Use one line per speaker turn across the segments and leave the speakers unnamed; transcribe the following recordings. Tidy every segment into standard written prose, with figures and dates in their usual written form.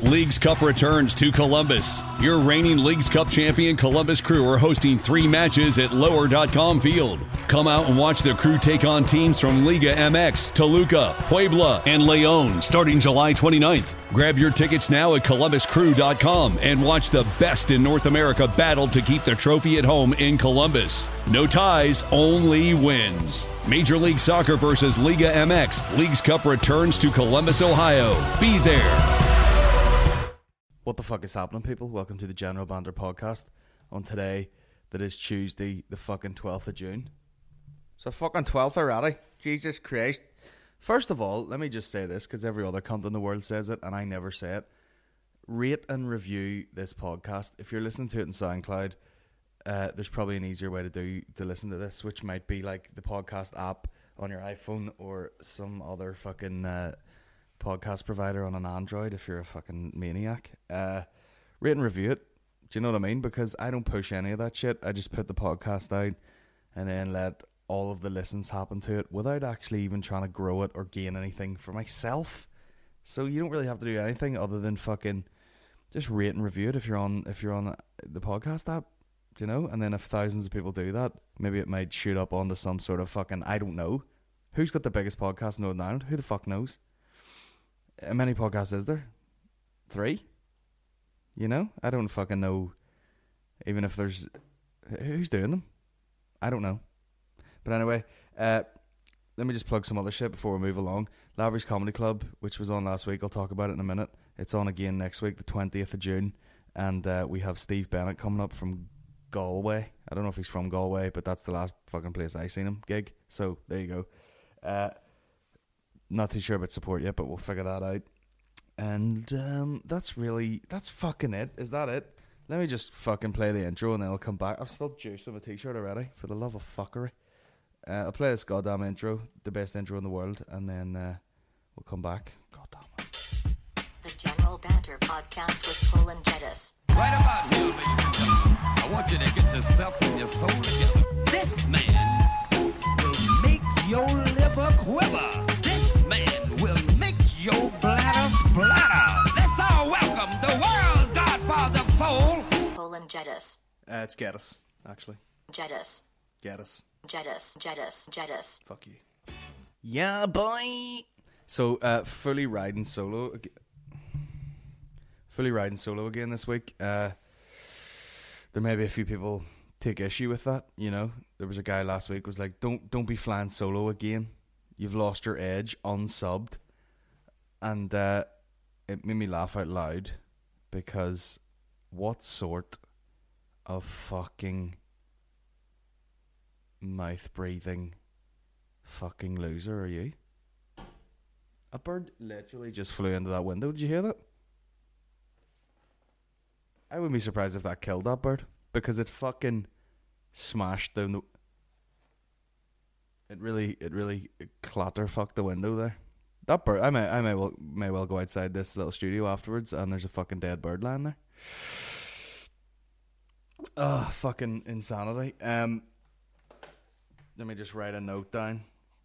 Leagues Cup returns to Columbus. Your reigning Leagues Cup champion Columbus Crew are hosting 3 matches at Lower.com Field. Come out and watch the Crew take on teams from Liga MX, Toluca, Puebla, and León starting July 29th. Grab your tickets now at ColumbusCrew.com and watch the best in North America battle to keep the trophy at home in Columbus. No ties, only wins. Major League Soccer versus Liga MX. Leagues Cup returns to Columbus, Ohio. Be there.
What the fuck is happening, people? Welcome to the General Banter podcast on today, that is Tuesday, the fucking 12th of June. So fucking 12th already? Jesus Christ. First of all, let me just say this, because every other cunt in the world says it, and I never say it. Rate and review this podcast. If you're listening to it in SoundCloud, there's probably an easier way to listen to this, which might be like the podcast app on your iPhone or some other fucking podcast provider on an Android if you're a fucking maniac. Rate and review it. Do you know what I mean? Because I don't push any of that shit. I just put the podcast out and then let all of the listens happen to it without actually even trying to grow it or gain anything for myself. So you don't really have to do anything other than fucking just rate and review it if you're on the podcast app. Do you know? And then if thousands of people do that, maybe it might shoot up onto some sort of fucking, I don't know. Who's got the biggest podcast in Northern Ireland? Who the fuck knows? How many podcasts is there? 3? You know? I don't fucking know. Even if there's... Who's doing them? I don't know. But anyway, let me just plug some other shit before we move along. Lavery's Comedy Club, which was on last week. I'll talk about it in a minute. It's on again next week, the 20th of June. And we have Steve Bennett coming up from Galway. I don't know if he's from Galway, but that's the last fucking place I seen him gig. So, there you go. Not too sure about support yet, but we'll figure that out. And that's fucking it. Is that it? Let me just fucking play the intro and then I'll come back. I've spilled juice on my t-shirt already, for the love of fuckery. I'll play this goddamn intro, the best intro in the world, and then we'll come back. Goddamn it.
The General Banter podcast with Paul and Jettis.
Right about here, ladies and gentlemen, I want you to get yourself and your soul together. This man will make your liver quiver. This man will make your bladder splatter. Let's all welcome the world's godfather fool.
Paul and Jettis.
It's Geddes, actually.
Jettis.
Geddes.
Jettis.
Fuck you. Yeah, boy. So, fully riding solo again this week. There may be a few people take issue with that. You know, there was a guy last week was like, "Don't be flying solo again. You've lost your edge, unsubbed," and it made me laugh out loud because what sort of fucking mouth breathing fucking loser are you? A bird literally just flew into that window. Did you hear that? I wouldn't be surprised if that killed that bird, because it fucking smashed down the... It really clatter fucked the window there. That bird, I may well go outside this little studio afterwards and there's a fucking dead bird lying there. Oh, fucking insanity. Let me just write a note down.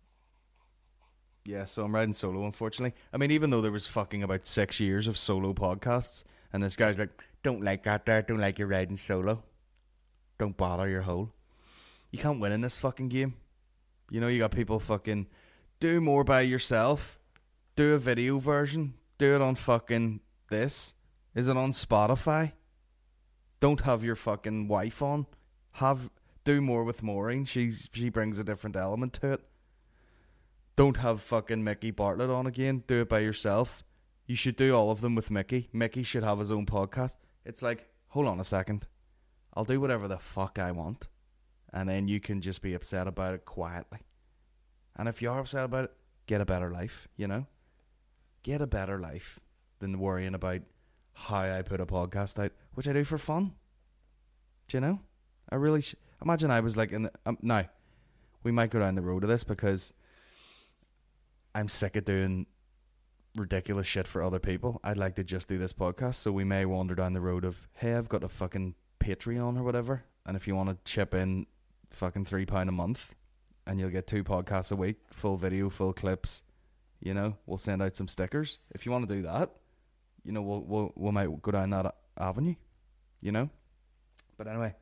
Yeah, so I'm riding solo, unfortunately. I mean, even though there was fucking about 6 years of solo podcasts, and this guy's like, "Don't like that there, don't like you riding solo. Don't bother your hole." You can't win in this fucking game. You know, you got people fucking do more by yourself. Do a video version. Do it on fucking this. Is it on Spotify? Don't have your fucking wife on. Do more with Maureen. She brings a different element to it. Don't have fucking Mickey Bartlett on again. Do it by yourself. You should do all of them with Mickey. Mickey should have his own podcast. It's like, hold on a second. I'll do whatever the fuck I want. And then you can just be upset about it quietly. And if you're upset about it, get a better life, you know? Get a better life than worrying about how I put a podcast out, which I do for fun. Do you know? I really... Imagine I was like... now, we might go down the road of this because I'm sick of doing ridiculous shit for other people. I'd like to just do this podcast, so we may wander down the road of, hey, I've got a fucking Patreon or whatever, and if you want to chip in fucking £3 a month and you'll get 2 podcasts a week, full video, full clips, you know, we'll send out some stickers. If you want to do that, you know, we might go down that avenue, you know. But anyway,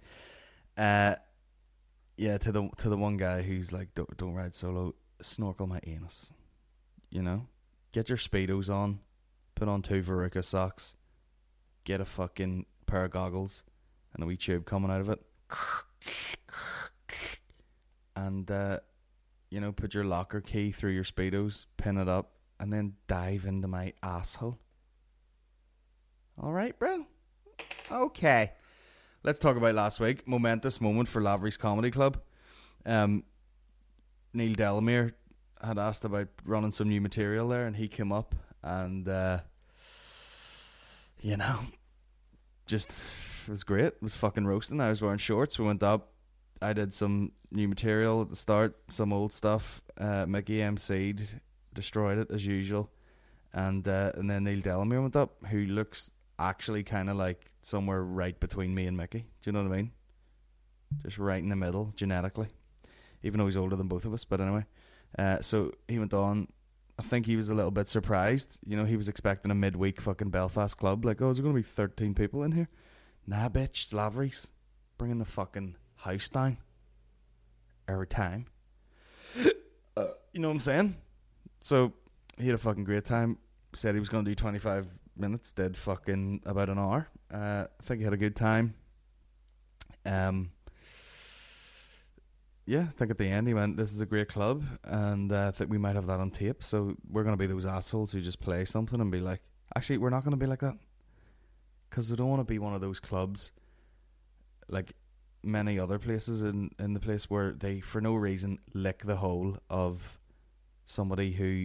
yeah, to the one guy who's like, don't ride solo, snorkel my anus, you know. Get your Speedos on, put on 2 Veruca socks, get a fucking pair of goggles, and a wee tube coming out of it, and you know, put your locker key through your Speedos, pin it up, and then dive into my asshole. All right, bro. Okay. Let's talk about last week. Momentous moment for Lavery's Comedy Club. Neil Delamere had asked about running some new material there, and he came up and, you know, just, it was great. It was fucking roasting. I was wearing shorts. We went up. I did some new material at the start, some old stuff. Mickey MC'd, destroyed it as usual. And then Neil Delamere went up, who looks actually kind of like somewhere right between me and Mickey. Do you know what I mean? Just right in the middle, genetically. Even though he's older than both of us, but anyway. So he went on. I think he was a little bit surprised. You know, he was expecting a midweek fucking Belfast club. Like, oh, is there going to be 13 people in here? Nah, bitch, it's Lavery's. Bringing the fucking house down. Every time. You know what I'm saying? So, he had a fucking great time. Said he was going to do 25 minutes. Did fucking about an hour. I think he had a good time. Yeah, I think at the end he went, this is a great club, and I think we might have that on tape. So we're going to be those assholes who just play something and be like, actually, we're not going to be like that. Because we don't want to be one of those clubs, like many other places in the place, where they, for no reason, lick the whole of somebody who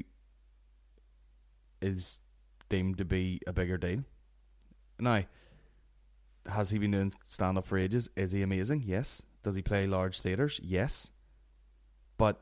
is deemed to be a bigger deal. Now, has he been doing stand-up for ages? Is he amazing? Yes. Does he play large theatres? Yes. But,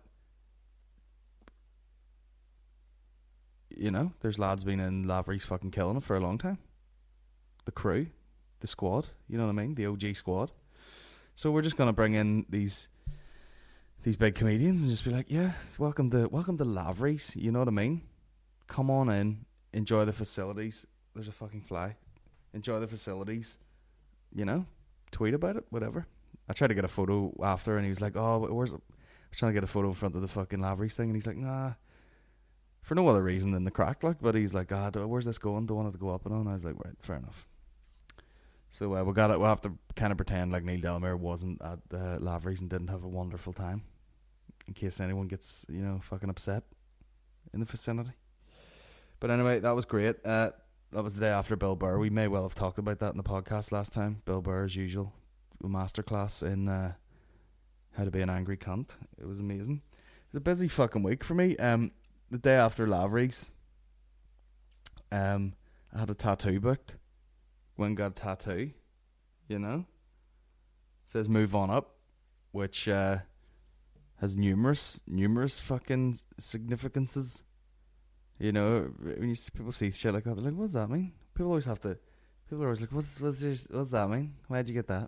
you know, there's lads been in Lavery's fucking killing it for a long time. The crew, the squad, you know what I mean? The OG squad. So we're just going to bring in these big comedians and just be like, yeah, welcome to Lavery's, you know what I mean? Come on in, enjoy the facilities. There's a fucking fly. Enjoy the facilities, you know? Tweet about it, whatever. I tried to get a photo after, and he was like, oh, I was trying to get a photo in front of the fucking Lavery's thing, and he's like, nah, for no other reason than the crack, like, but he's like, where's this going? Don't want it to go up and on. I was like, right, fair enough. So we'll have to kind of pretend like Neil Delamere wasn't at Lavery's and didn't have a wonderful time, in case anyone gets, you know, fucking upset in the vicinity. But anyway, that was great. That was the day after Bill Burr. We may well have talked about that in the podcast last time. Bill Burr, as usual, a masterclass in how to be an angry cunt. It was amazing. It was a busy fucking week for me. The day after Lavery's, I had a tattoo booked. Went and got a tattoo, you know. It says "Move On Up," which has numerous fucking significances. You know, when people see shit like that, they're like, "What does that mean?" People are always like, "What's that mean? Why'd you get that?"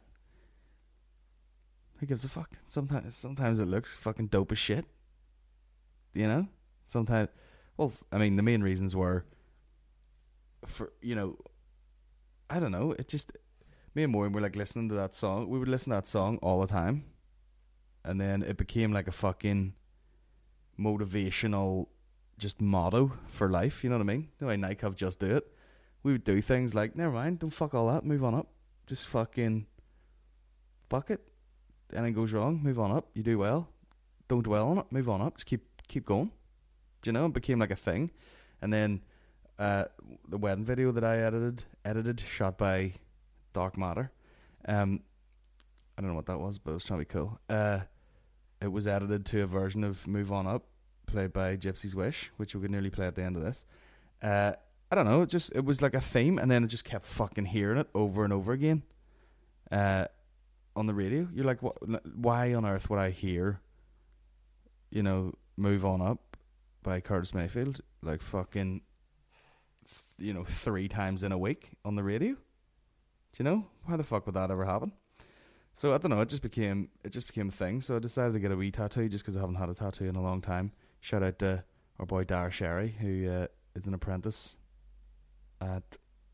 Who gives a fuck? Sometimes it looks fucking dope as shit. You know? Sometimes, well, I mean, the main reasons were for, you know, I don't know, it just, me and Maureen were like listening to that song. We would listen to that song all the time. And then it became like a fucking motivational just motto for life, you know what I mean? The way Nike have Just Do It. We would do things like, never mind, don't fuck all that, move on up. Just fucking fuck it. Anything goes wrong, move on up. You do well, don't dwell on it, move on up. Just keep going. Do you know? It became like a thing. And then the wedding video that I edited, shot by Dark Matter. I don't know what that was, but it was trying to be cool. It was edited to a version of Move On Up, played by Gypsy's Wish, which we could nearly play at the end of this. I don't know, it was like a theme, and then it just kept fucking hearing it over and over again on the radio. You're like, what? Why on earth would I hear, you know, Move On Up by Curtis Mayfield like fucking, you know, 3 times in a week on the radio? Do you know? Why the fuck would that ever happen? So I don't know, it just became a thing. So I decided to get a wee tattoo just because I haven't had a tattoo in a long time. Shout out to our boy Dara Sherry, who is an apprentice at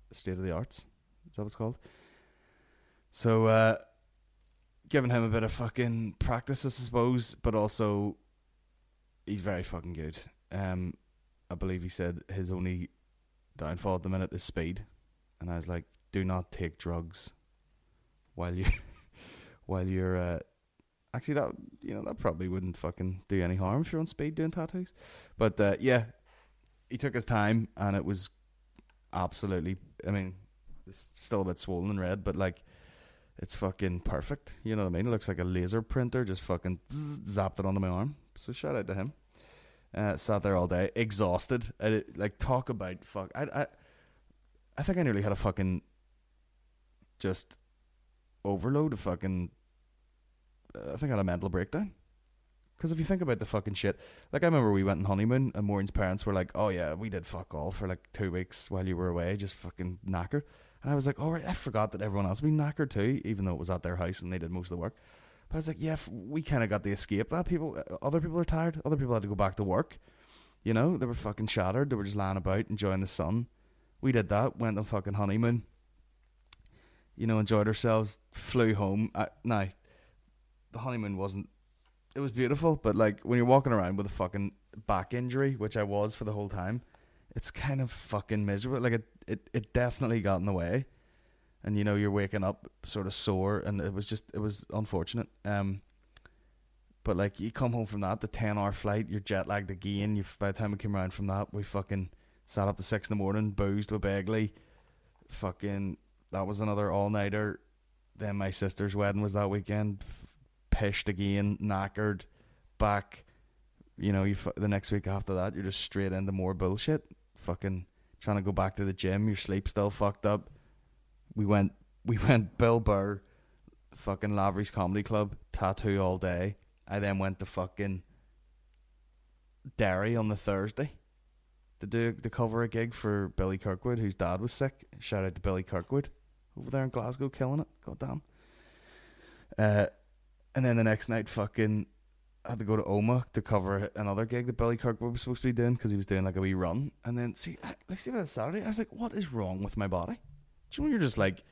State of the Arts. Is that what it's called? So, giving him a bit of fucking practice, I suppose, but also he's very fucking good. I believe he said his only downfall at the minute is speed, and I was like, do not take drugs while you're actually that probably wouldn't fucking do any harm if you're on speed doing tattoos. But yeah, he took his time, and it was absolutely, I mean, it's still a bit swollen and red, but like, it's fucking perfect. You know what I mean? It looks like a laser printer just fucking zapped it onto my arm. So shout out to him. Sat there all day, exhausted. Like, talk about fuck. I think I nearly had a fucking just overload of fucking. I think I had a mental breakdown. Because if you think about the fucking shit, like I remember we went on honeymoon and Maureen's parents were like, "Oh yeah, we did fuck all for like 2 weeks while you were away, just fucking knackered." And I was like, "Oh right, I forgot that everyone else had been knackered too, even though it was at their house and they did most of the work." But I was like, "Yeah, we kind of got the escape that other people are tired. Other people had to go back to work. You know, they were fucking shattered. They were just lying about enjoying the sun. We did that. Went on fucking honeymoon. You know, enjoyed ourselves. Flew home. Now, the honeymoon wasn't. It was beautiful, but like when you're walking around with a fucking back injury, which I was for the whole time, it's kind of fucking miserable. Like it definitely got in the way, and you know you're waking up sort of sore, and it was unfortunate. But like you come home from that, the 10-hour flight, you're jet lagged again. By the time we came around from that, we fucking sat up to 6 in the morning, boozed with Begley. Fucking that was another all nighter. Then my sister's wedding was that weekend. Pished again, knackered, back. You know, the next week after that, you're just straight into more bullshit. Fucking trying to go back to the gym. Your sleep's still fucked up. We went Bill Burr, fucking Lavery's Comedy Club, tattoo all day. I then went to fucking Derry on the Thursday to cover a gig for Billy Kirkwood, whose dad was sick. Shout out to Billy Kirkwood over there in Glasgow, killing it. Goddamn. And then the next night, fucking, I had to go to Oma to cover another gig that Billy Kirkwood was supposed to be doing because he was doing like a wee run. And then, see by the Saturday, I was like, what is wrong with my body? Do you know when you're just like,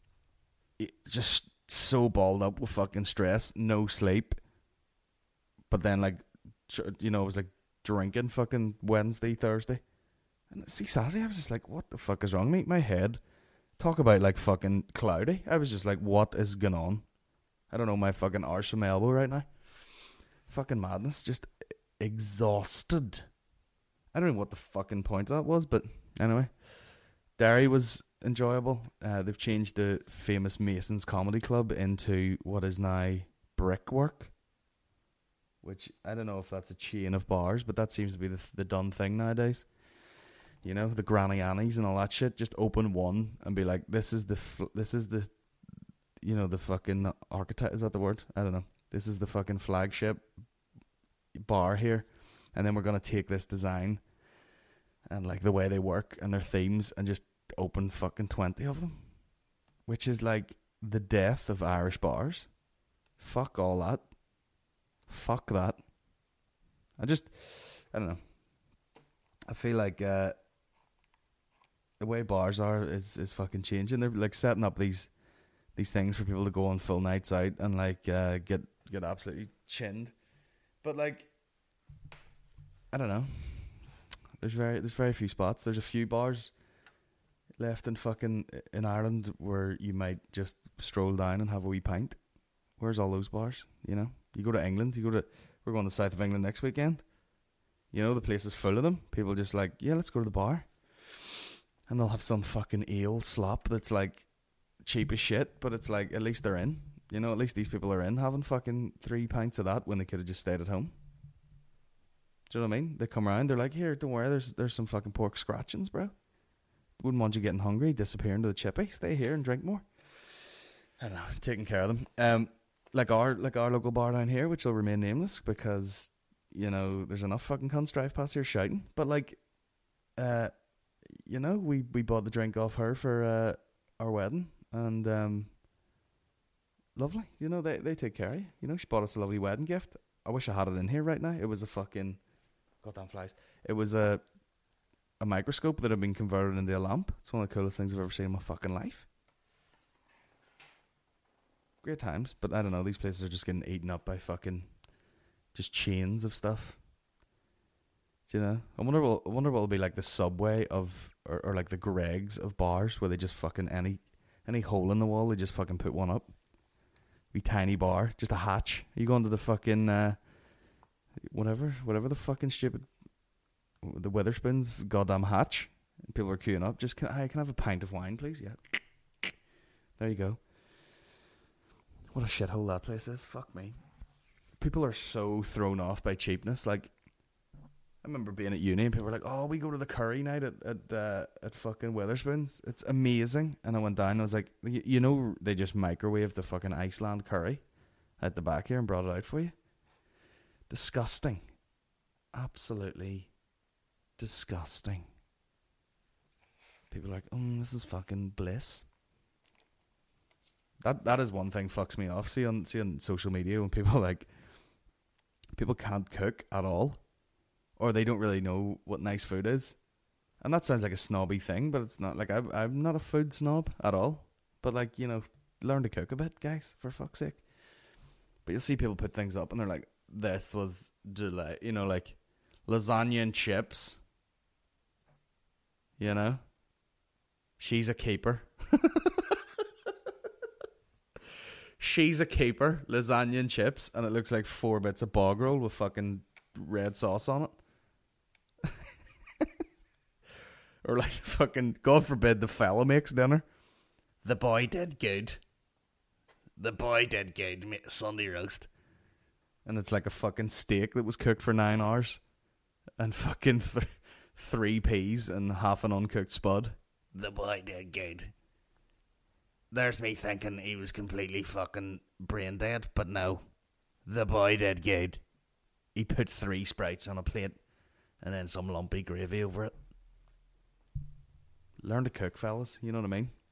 just so balled up with fucking stress, no sleep, but then like, you know, it was like drinking fucking Wednesday, Thursday. And see, Saturday, I was just like, what the fuck is wrong with me? My head, talk about like fucking cloudy. I was just like, what is going on? I don't know my fucking arse from my elbow right now. Fucking madness. Just exhausted. I don't know what the fucking point of that was, but anyway. Derry was enjoyable. They've changed the famous Masons Comedy Club into what is now Brickwork. Which, I don't know if that's a chain of bars, but that seems to be the done thing nowadays. You know, the Granny Annies and all that shit. Just open one and be like, this is the you know, the fucking architect, is that the word? I don't know. This is the fucking flagship bar here. And then we're going to take this design and like the way they work and their themes and just open fucking 20 of them. Which is like the death of Irish bars. Fuck all that. Fuck that. I don't know. I feel like the way bars are is fucking changing. They're like setting up these things for people to go on full nights out and like get absolutely chinned, but like I don't know. There's very few spots. There's a few bars left in Ireland where you might just stroll down and have a wee pint. Where's all those bars? You know, you go to England. We're going to the south of England next weekend. You know, the place is full of them. People just like, yeah, let's go to the bar, and they'll have some fucking ale slop that's like cheap as shit, but it's like at least they're in. You know, at least these people are in having fucking 3 pints of that when they could have just stayed at home. Do you know what I mean? They come around, they're like, here, don't worry, there's some fucking pork scratchings, bro. Wouldn't want you getting hungry, disappearing to the chippy. Stay here and drink more. I don't know, taking care of them. Like our local bar down here, which will remain nameless because, you know, there's enough fucking cunts drive past here shouting. But like, you know, we bought the drink off her for our wedding. And lovely, you know, they take care of you. You know, she bought us a lovely wedding gift. I wish I had it in here right now. It was a fucking goddamn flies. It was a a microscope that had been converted into a lamp. It's one of the coolest things I've ever seen in my fucking life. Great times, but I don't know. These places are just getting eaten up by fucking just chains of stuff. Do you know? I wonder what it'll be like the Subway of, or like the Greggs of bars, where they just fucking any hole in the wall, they just fucking put one up. Wee tiny bar, just a hatch. You go into the fucking whatever the fucking stupid, the Witherspoons goddamn hatch. And people are queuing up. Just can I have a pint of wine, please? Yeah. There you go. What a shithole that place is. Fuck me. People are so thrown off by cheapness. Like, I remember being at uni and people were like, "Oh, we go to the curry night at fucking Witherspoons. It's amazing." And I went down and I was like, "You know, they just microwaved the fucking Iceland curry at the back here and brought it out for you. Disgusting. Absolutely disgusting." People are like, "This is fucking bliss." That is one thing fucks me off. See on social media when people can't cook at all, or they don't really know what nice food is, and that sounds like a snobby thing, but it's not. Like I'm not a food snob at all, but like, you know, learn to cook a bit, guys, for fuck's sake. But you'll see people put things up and they're like, "This was you know, like lasagna and chips." You know, she's a keeper. She's a keeper, lasagna and chips, and it looks like 4 bits of bog roll with fucking red sauce on it. Or like fucking, God forbid, the fella makes dinner. The boy did good. The boy did good, Sunday roast. And it's like a fucking steak that was cooked for 9 hours. And fucking 3 peas and half an uncooked spud. The boy did good. There's me thinking he was completely fucking brain dead, but no. The boy did good. He put 3 Sprites on a plate and then some lumpy gravy over it. Learn to cook, fellas. You know what I mean?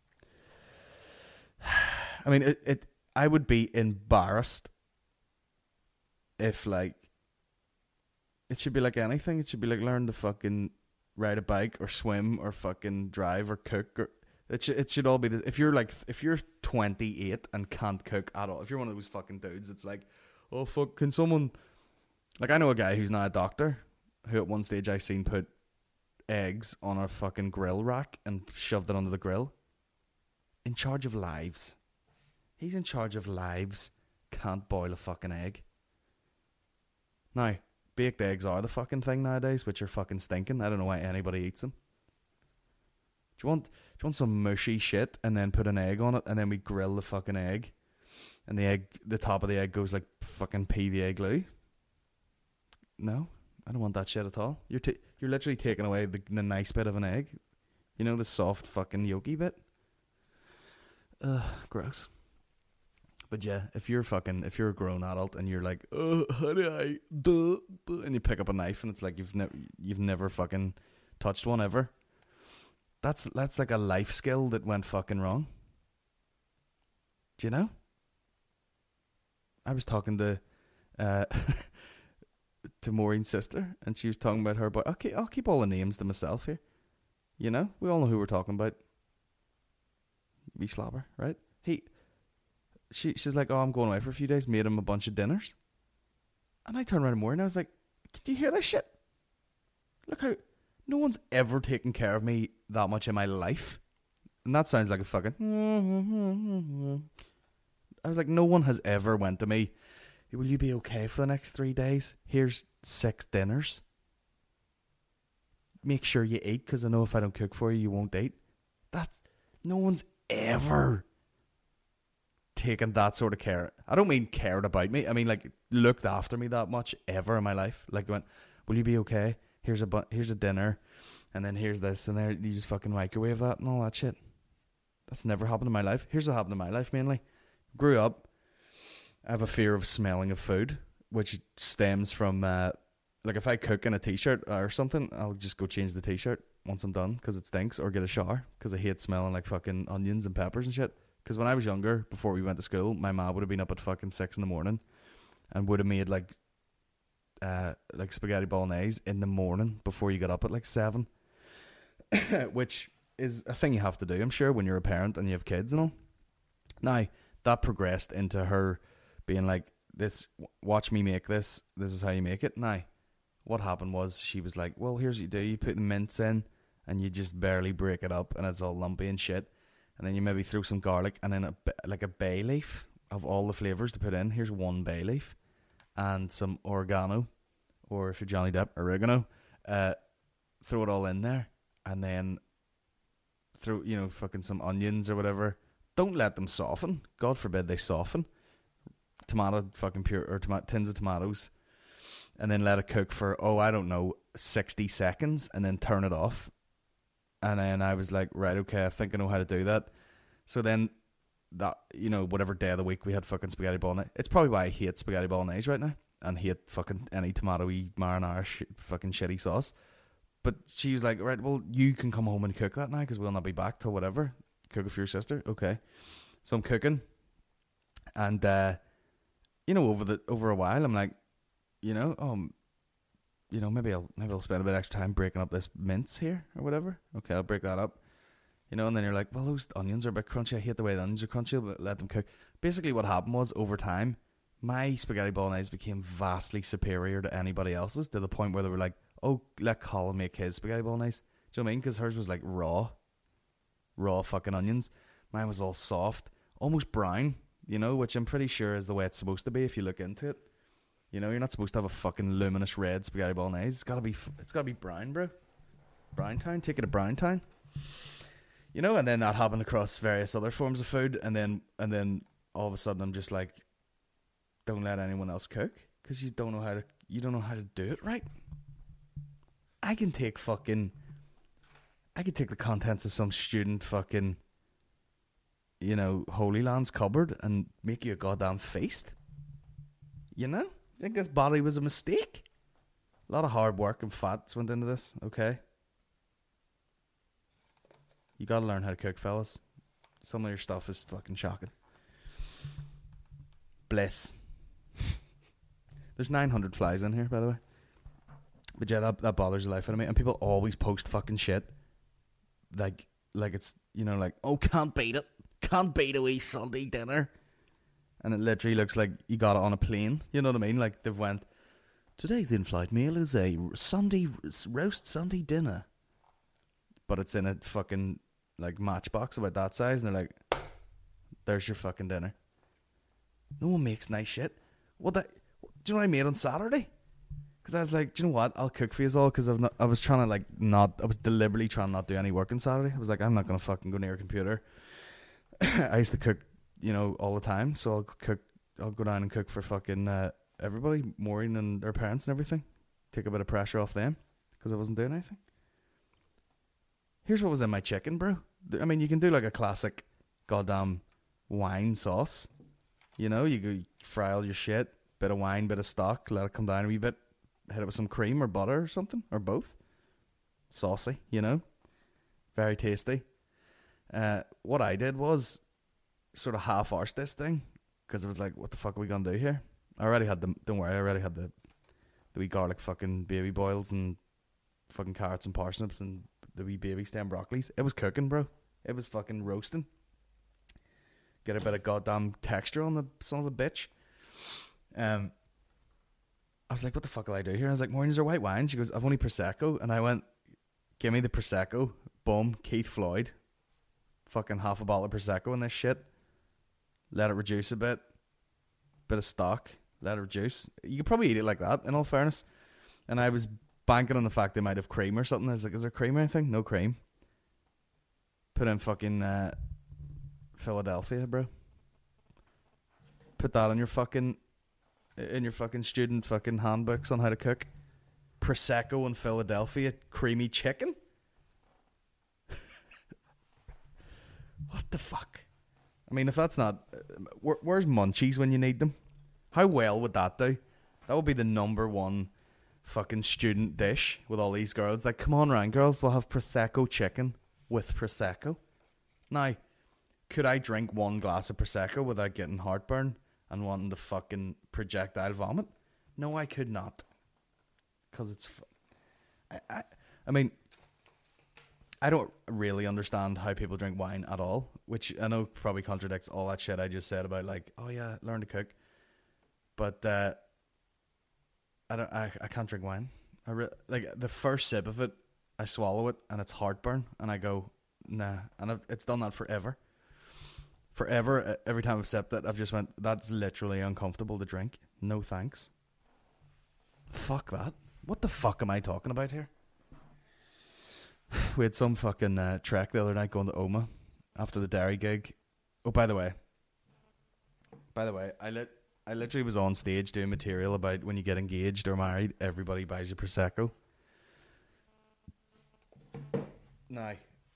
I mean, I would be embarrassed if, like, it should be like anything. It should be like learn to fucking ride a bike or swim or fucking drive or cook or... It should all be if you're 28 and can't cook at all, if you're one of those fucking dudes, it's like, oh fuck, can someone, like, I know a guy who's not a doctor who at one stage I seen put eggs on a fucking grill rack and shoved it under the grill. In charge of lives. He's in charge of lives. Can't boil a fucking egg. Now, baked eggs are the fucking thing nowadays, which are fucking stinking. I don't know why anybody eats them. Do you want some mushy shit and then put an egg on it and then we grill the fucking egg and the top of the egg goes like fucking PVA glue? No, I don't want that shit at all. You're literally taking away the nice bit of an egg. You know, the soft fucking yolky bit. Gross. But yeah, if you're a grown adult and you're like, how do I do? And you pick up a knife and it's like you've never fucking touched one ever. That's like a life skill that went fucking wrong. Do you know? I was talking to Maureen's sister, and she was talking about her boy. Okay, I'll keep all the names to myself here. You know, we all know who we're talking about. Wee slobber, right? She's like, oh, I'm going away for a few days. Made him a bunch of dinners, and I turned around to Maureen and I was like, "Did you hear this shit? Look how." No one's ever taken care of me that much in my life. And that sounds like a fucking... I was like, no one has ever went to me, will you be okay for the next 3 days? Here's 6 dinners. Make sure you eat, because I know if I don't cook for you, you won't eat. No one's ever taken that sort of care. I don't mean cared about me. I mean, like, looked after me that much ever in my life. Like, went, will you be okay? Here's a dinner, and then here's this, and there you just fucking microwave that and all that shit. That's never happened in my life. Here's what happened in my life mainly. Grew up, I have a fear of smelling of food, which stems from like if I cook in a t-shirt or something, I'll just go change the t-shirt once I'm done because it stinks, or get a shower because I hate smelling like fucking onions and peppers and shit. Because when I was younger, before we went to school, my ma would have been up at fucking 6 a.m. and would have made like spaghetti bolognese in the morning before you got up at like 7. which is a thing you have to do, I'm sure, when you're a parent and you have kids and all. Now, that progressed into her being like, "This, watch me make this. This is how you make it." Now, what happened was she was like, "Well, here's what you do. You put the mince in and you just barely break it up and it's all lumpy and shit. And then you maybe throw some garlic and then a bay leaf of all the flavours to put in. Here's one bay leaf and some oregano, or if you're Johnny Depp, oregano. Throw it all in there and then throw, fucking some onions or whatever. Don't let them soften. God forbid they soften. Tomato fucking pure, or tins of tomatoes. And then let it cook for, 60 seconds and then turn it off. And then I was like, right, okay, I think I know how to do that. So then that, whatever day of the week we had fucking spaghetti bolognese. It's probably why I hate spaghetti bolognese right now and hate fucking any tomato-y marinara fucking shitty sauce. But she was like, right, well, you can come home and cook that now because we'll not be back till whatever. Cook it for your sister. Okay. So I'm cooking. And, over a while, I'm like, maybe I'll spend a bit extra time breaking up this mince here or whatever. Okay, I'll break that up. And then you're like, well, those onions are a bit crunchy. I hate the way the onions are crunchy, but let them cook. Basically what happened was, over time, my spaghetti bolognese became vastly superior to anybody else's, to the point where they were like, oh, let Colin make his spaghetti bolognese. Do you know what I mean? Because hers was like raw fucking onions. Mine was all soft, almost brown, which I'm pretty sure is the way it's supposed to be if you look into it. You're not supposed to have a fucking luminous red spaghetti bolognese. It's gotta be brown, bro. Brown town, take it to Brown town. And then that happened across various other forms of food, and then all of a sudden I'm just like, don't let anyone else cook because you don't know how to do it right. I can take the contents of some student fucking, Holy Land's cupboard and make you a goddamn feast. I think this body was a mistake. A lot of hard work and fats went into this, okay? You gotta learn how to cook, fellas. Some of your stuff is fucking shocking. Bliss. There's 900 flies in here, by the way. But yeah, that bothers the life out of me. And people always post fucking shit. Like it's, oh, can't beat it. Can't beat a wee Sunday dinner. And it literally looks like you got it on a plane. You know what I mean? Like they've went, today's in-flight meal is a roast Sunday dinner. But it's in a fucking like matchbox about that size. And they're like, there's your fucking dinner. No one makes nice shit. Do you know what I made on Saturday? Because I was like, do you know what? I'll cook for you all. Because I was deliberately trying not to do any work on Saturday. I was like, I'm not going to fucking go near a computer. I used to cook, all the time. So I'll go down and cook for fucking everybody, Maureen and her parents and everything. Take a bit of pressure off them because I wasn't doing anything. Here's what was in my chicken, bro. I mean, you can do like a classic goddamn wine sauce. You go fry all your shit, bit of wine, bit of stock, let it come down a wee bit, hit it with some cream or butter or something, or both. Saucy, very tasty. What I did was sort of half-arsed this thing because I was like, what the fuck are we going to do here? I already had the wee garlic fucking baby boils and fucking carrots and parsnips and the wee baby stem broccolis. It was cooking, bro. It was fucking roasting. Get a bit of goddamn texture on the son of a bitch. I was like, what the fuck will I do here? I was like, Maureen, is there white wine? She goes, I've only Prosecco. And I went, give me the Prosecco. Boom, Keith Floyd. Fucking half a bottle of Prosecco in this shit. Let it reduce a bit. Bit of stock. Let it reduce. You could probably eat it like that, in all fairness. And I was banking on the fact they might have cream or something. I was like, is there cream or anything? No cream. Put in fucking Philadelphia, bro. Put that in your fucking student fucking handbooks on how to cook. Prosecco and Philadelphia creamy chicken. What the fuck? I mean, if that's not... where's Munchies when you need them? How well would that do? That would be the number one fucking student dish with all these girls. Like, come on, Ryan, girls, we'll have Prosecco chicken with Prosecco. Now, could I drink one glass of Prosecco without getting heartburn and wanting to fucking projectile vomit? No, I could not. Because it's... I mean, I don't really understand how people drink wine at all, which I know probably contradicts all that shit I just said about like, oh yeah, learn to cook. But I can't drink wine. Like the first sip of it, I swallow it and it's heartburn, and I go nah, and it's done that forever. Forever, every time I've sipped it, I've just went, that's literally uncomfortable to drink. No thanks. Fuck that. What the fuck am I talking about here? We had some fucking trek the other night going to Oma after the Derry gig. Oh, by the way, I literally was on stage doing material about when you get engaged or married, everybody buys you Prosecco. Now.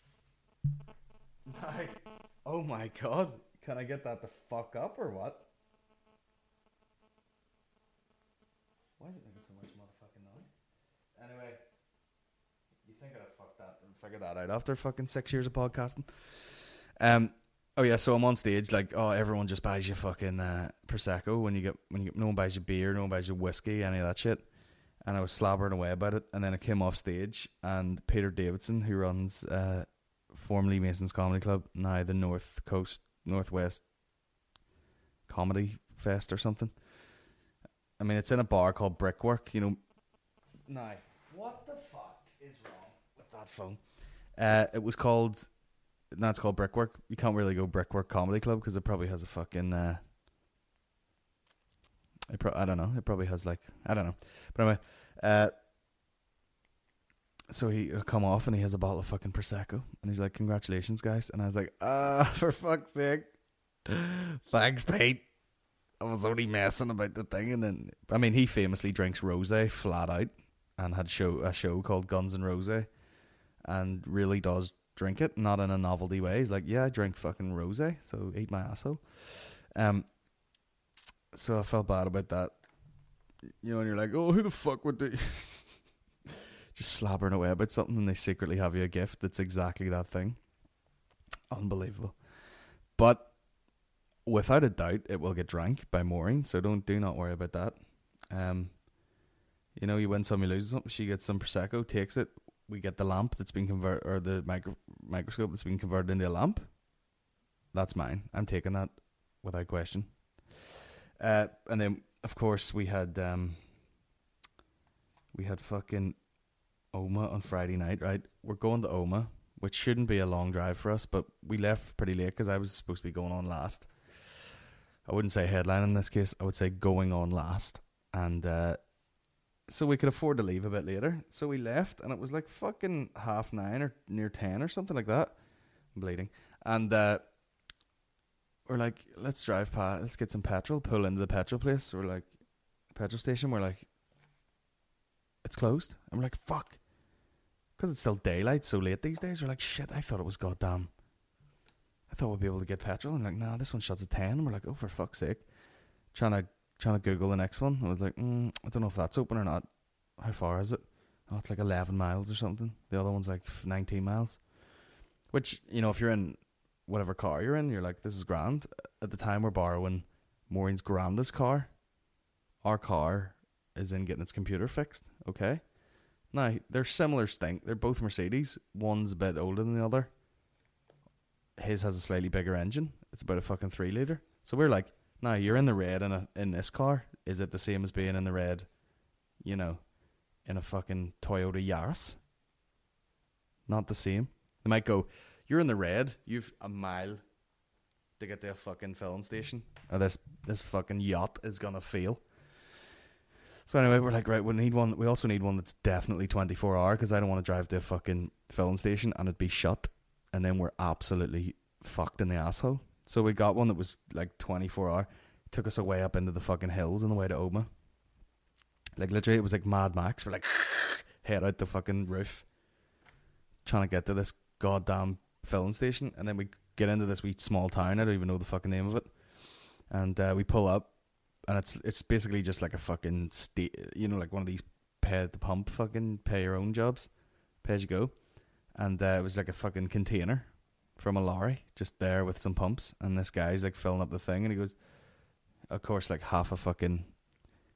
Oh my god. Can I get that to fuck up or what? Why is it making so much motherfucking noise? Anyway, you think I'd have fucked that and figured that out after fucking 6 years of podcasting? Oh yeah, so I'm on stage like, oh, everyone just buys you fucking Prosecco when you get no one buys you beer, no one buys you whiskey, any of that shit. And I was slobbering away about it, and then I came off stage, and Peter Davidson, who runs formerly Mason's Comedy Club, now the Northwest Comedy Fest or something. I mean, it's in a bar called Brickwork, you know. Now, what the fuck is wrong with that phone? It was called. Now it's called Brickwork. You can't really go Brickwork Comedy Club because it probably has a fucking. I don't know. It probably has like, I don't know. But anyway, so he come off and he has a bottle of fucking Prosecco and he's like, "Congratulations, guys!" And I was like, for fuck's sake, thanks, Pete. I was only messing about the thing, and then I mean, he famously drinks rosé flat out, and had a show called Guns and Rosé, and really does drink it, not in a novelty way. He's like, yeah, I drink fucking rosé, so eat my asshole. So I felt bad about that, you know. And you're like, oh, who the fuck would do? Just slobbering away about something, and they secretly have you a gift that's exactly that thing. Unbelievable. But without a doubt, it will get drank by Maureen, so do not worry about that. You know, you win some, you lose some. She gets some Prosecco, takes it. We get the lamp that's been converted, or the microscope that's been converted into a lamp. That's mine. I'm taking that without question. And then, of course, we had fucking Oma on Friday night, right? We're going to Oma, which shouldn't be a long drive for us, but we left pretty late because I was supposed to be going on last. I wouldn't say headline in this case. I would say going on last. And so we could afford to leave a bit later. So we left, and it was like fucking 9:30 or near 10 or something like that. I'm bleeding. And we're like, let's drive past, let's get some petrol, pull into the petrol place. We're like, petrol station. We're like, it's closed. And we're like, fuck. Because it's still daylight so late these days. We're like, shit, I thought it was goddamn. I thought we'd be able to get petrol. And like, nah, this one shuts at 10. And we're like, oh, for fuck's sake. Trying to Google the next one. I was like, I don't know if that's open or not. How far is it? Oh, it's like 11 miles or something. The other one's like 19 miles. Which, you know, if you're in whatever car you're in, you're like, this is grand. At the time, we're borrowing Maureen's grandest car. Our car is in getting its computer fixed. Okay? Now, they're similar stink. They're both Mercedes. One's a bit older than the other. His has a slightly bigger engine. It's about a fucking 3 litre. So we're like, now you're in the red in this car. Is it the same as being in the red, you know, in a fucking Toyota Yaris? Not the same. They might go, you're in the red. You've a mile to get to a fucking filling station. Or this fucking yacht is going to fail. So anyway, we're like, right, we need one. We also need one that's definitely 24 hour because I don't want to drive to a fucking filling station and it'd be shut. And then we're absolutely fucked in the asshole. So we got one that was like 24 hour. Took us away up into the fucking hills on the way to Oma. Like literally it was like Mad Max. We're like head out the fucking roof trying to get to this goddamn filling station. And then we get into this wee small town. I don't even know the fucking name of it. And we pull up. And it's basically just like a fucking you know, like one of these pay at the pump fucking pay your own jobs, pay as you go. And it was like a fucking container from a lorry just there with some pumps. And this guy's like filling up the thing, and he goes, of course, like half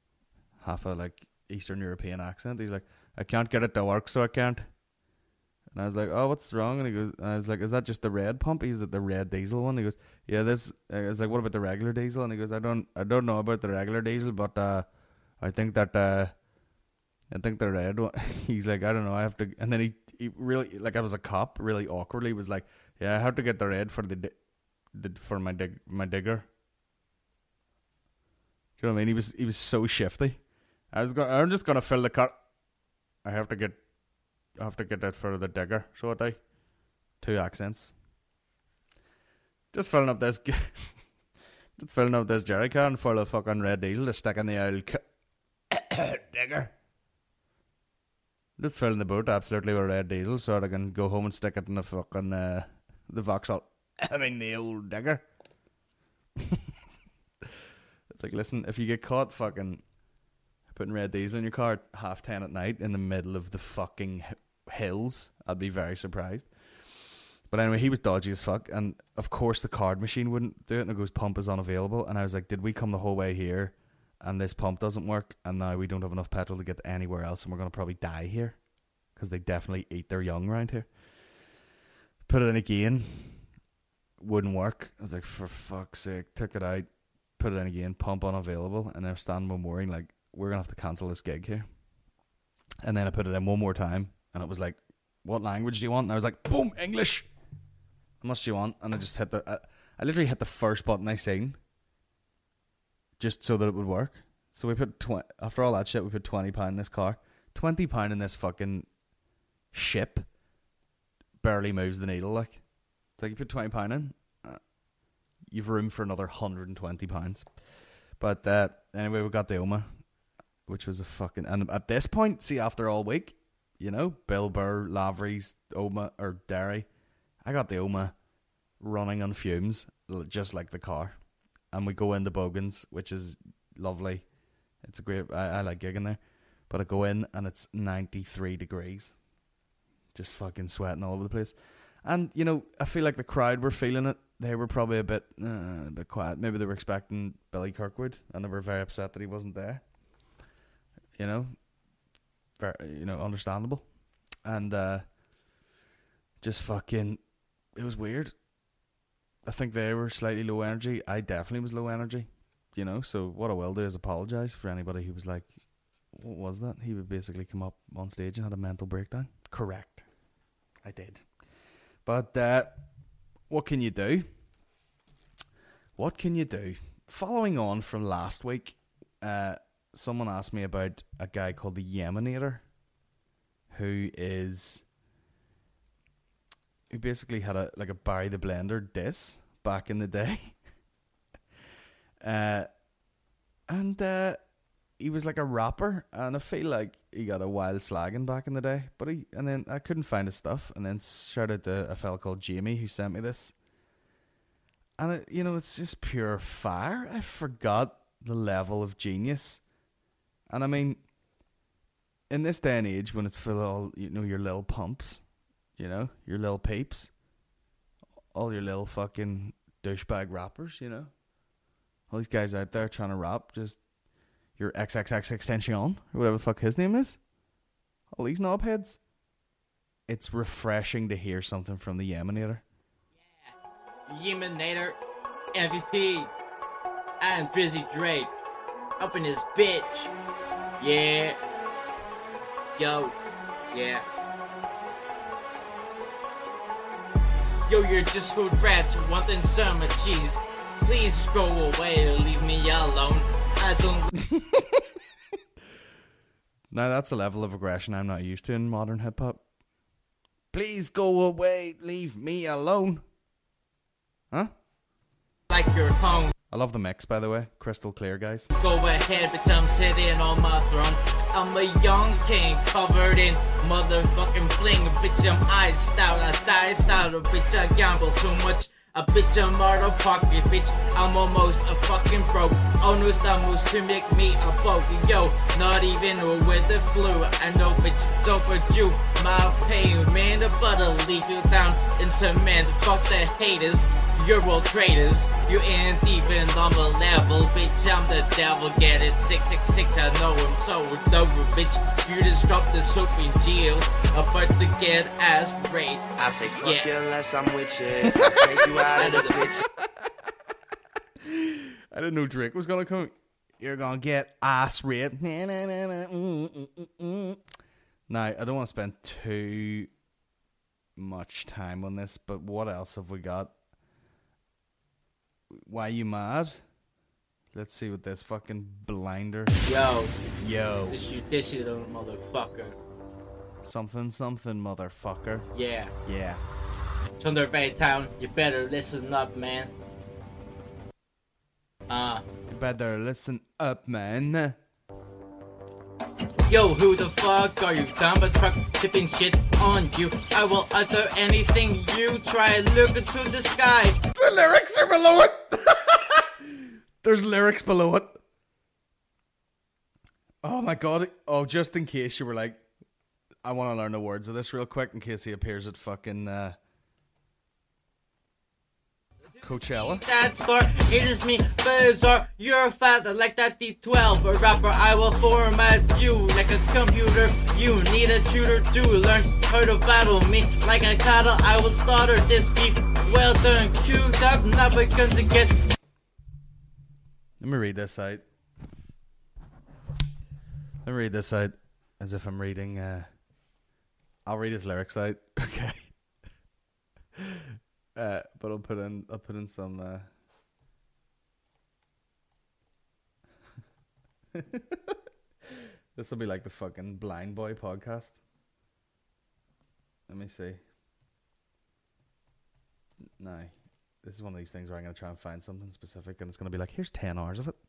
a like Eastern European accent. He's like, I can't get it to work, so I can't. And I was like, oh, what's wrong? And I was like, is that just the red pump? He was at the red diesel one. He goes, yeah, this. I was like, what about the regular diesel? And he goes, I don't know about the regular diesel, but I think the red one. He's like, I don't know, I have to. And then he really, like, I was a cop, really awkwardly was like, yeah, I have to get the red for for my digger. Do you know what I mean? He was so shifty. I'm just gonna fill the car. I have to get that for the digger. So I 2 accents. Just filling up this jerry can full of fucking red diesel to stick in the old digger. Just filling the boat absolutely with red diesel so that I can go home and stick it in the fucking the Vauxhall. I mean the old digger. It's like, listen, if you get caught fucking putting red diesel in your car at 10:30 at night in the middle of the fucking hills, I'd be very surprised. But anyway, he was dodgy as fuck, and of course the card machine wouldn't do it, and it goes, pump is unavailable. And I was like, did we come the whole way here and this pump doesn't work, and now we don't have enough petrol to get anywhere else, and we're going to probably die here? Because they definitely eat their young around here. Put it in again, wouldn't work. I was like, for fuck's sake, took it out, put it in again, pump unavailable, and they're standing by mooring like, we're going to have to cancel this gig here. And then I put it in one more time, and it was like, what language do you want? And I was like, boom, English. How much do you want? And I just hit I literally hit the first button I seen, just so that it would work. So we put after all that shit, we put £20 in this car. £20 in this fucking ship barely moves the needle. Like, it's like you put £20 in, you've room for another £120. But anyway, we got the Oma, which was a fucking, and at this point, see, after all week, you know, Bill Burr, Lavery's Oma or Derry, I got the Oma running on fumes, just like the car. And we go into Bogans, which is lovely. It's a great, I like gigging there. But I go in and it's 93 degrees. Just fucking sweating all over the place. And, you know, I feel like the crowd were feeling it. They were probably a bit quiet. Maybe they were expecting Billy Kirkwood and they were very upset that he wasn't there. You know, very, understandable. And just fucking, it was weird. I think they were slightly low energy. I definitely was low energy, you know. So what I will do is apologise for anybody who was like, what was that? He would basically come up on stage and had a mental breakdown. Correct. I did. But what can you do? What can you do? Following on from last week, someone asked me about a guy called the Yemenator, who basically had a Barry the Blender diss back in the day. And he was like a rapper, and I feel like he got a wild slagging back in the day. And then I couldn't find his stuff, and then shout out to a fella called Jamie who sent me this. And it's just pure fire. I forgot the level of genius. And I mean, in this day and age, when it's full of all, your little pumps, your little peeps, all your little fucking douchebag rappers, all these guys out there trying to rap, just your XXX extension, or whatever the fuck his name is, all these knobheads. It's refreshing to hear something from the Yemenator.
Yeah, Yemenator, MVP, and Drizzy Drake, up in his bitch. Yeah, yo, yeah. Yo, you're just food rats wanting some cheese. Please go away and leave me alone. I don't.
Now that's a level of aggression I'm not used to in modern hip hop. Please go away, leave me alone. Huh?
Like your home.
I love the mix, by the way. Crystal clear, guys.
Go ahead, bitch, I'm sitting on my throne. I'm a young king covered in motherfucking bling. Bitch, I'm iced out, bitch, I gamble so much. A bitch, I'm out of pocket, bitch, I'm almost a fucking broke. Oh, no, estamos to make me a folk. Yo, not even with the flu. I know, bitch, don't put you my pain, man, the butter leave you down in cement. Fuck the haters. You're world traitors. You ain't even on the level, bitch. I'm the devil. Get it? 666. I know I'm so over, bitch. You just dropped the soap in jail. About to get ass raped.
I say fuck you unless I'm with you. I'll take you out of the bitch.
I didn't know Drake was gonna come. You're gonna get ass raped. Now, I don't want to spend too much time on this, but what else have we got? Why you mad? Let's see what this fucking blinder.
Yo.
This
you little motherfucker.
something, motherfucker.
Yeah.
Yeah.
Thunder Bay Town, you better listen up, man.
You better listen up, man.
Yo, who the fuck are you? Dumb a truck tipping shit on you. I will utter anything you try. Look into the sky.
The lyrics are below it. There's lyrics below it. Oh my god. Oh, just in case you were like, I want to learn the words of this real quick in case he appears at fucking Coachella.
That star, it is me, Bizarre. You're fat like that D12. A rapper, I will format you like a computer. You need a tutor to learn how to battle me. Like a cattle, I will slaughter this beef. Well done, queued up, now begun to get.
Let me read this out. Let me read this out as if I'm reading. I'll read his lyrics out. Okay. But I'll put in some. This will be like the fucking Blind Boy podcast. Let me see. No, this is one of these things where I'm going to try and find something specific, and it's going to be like, here's 10 hours of it.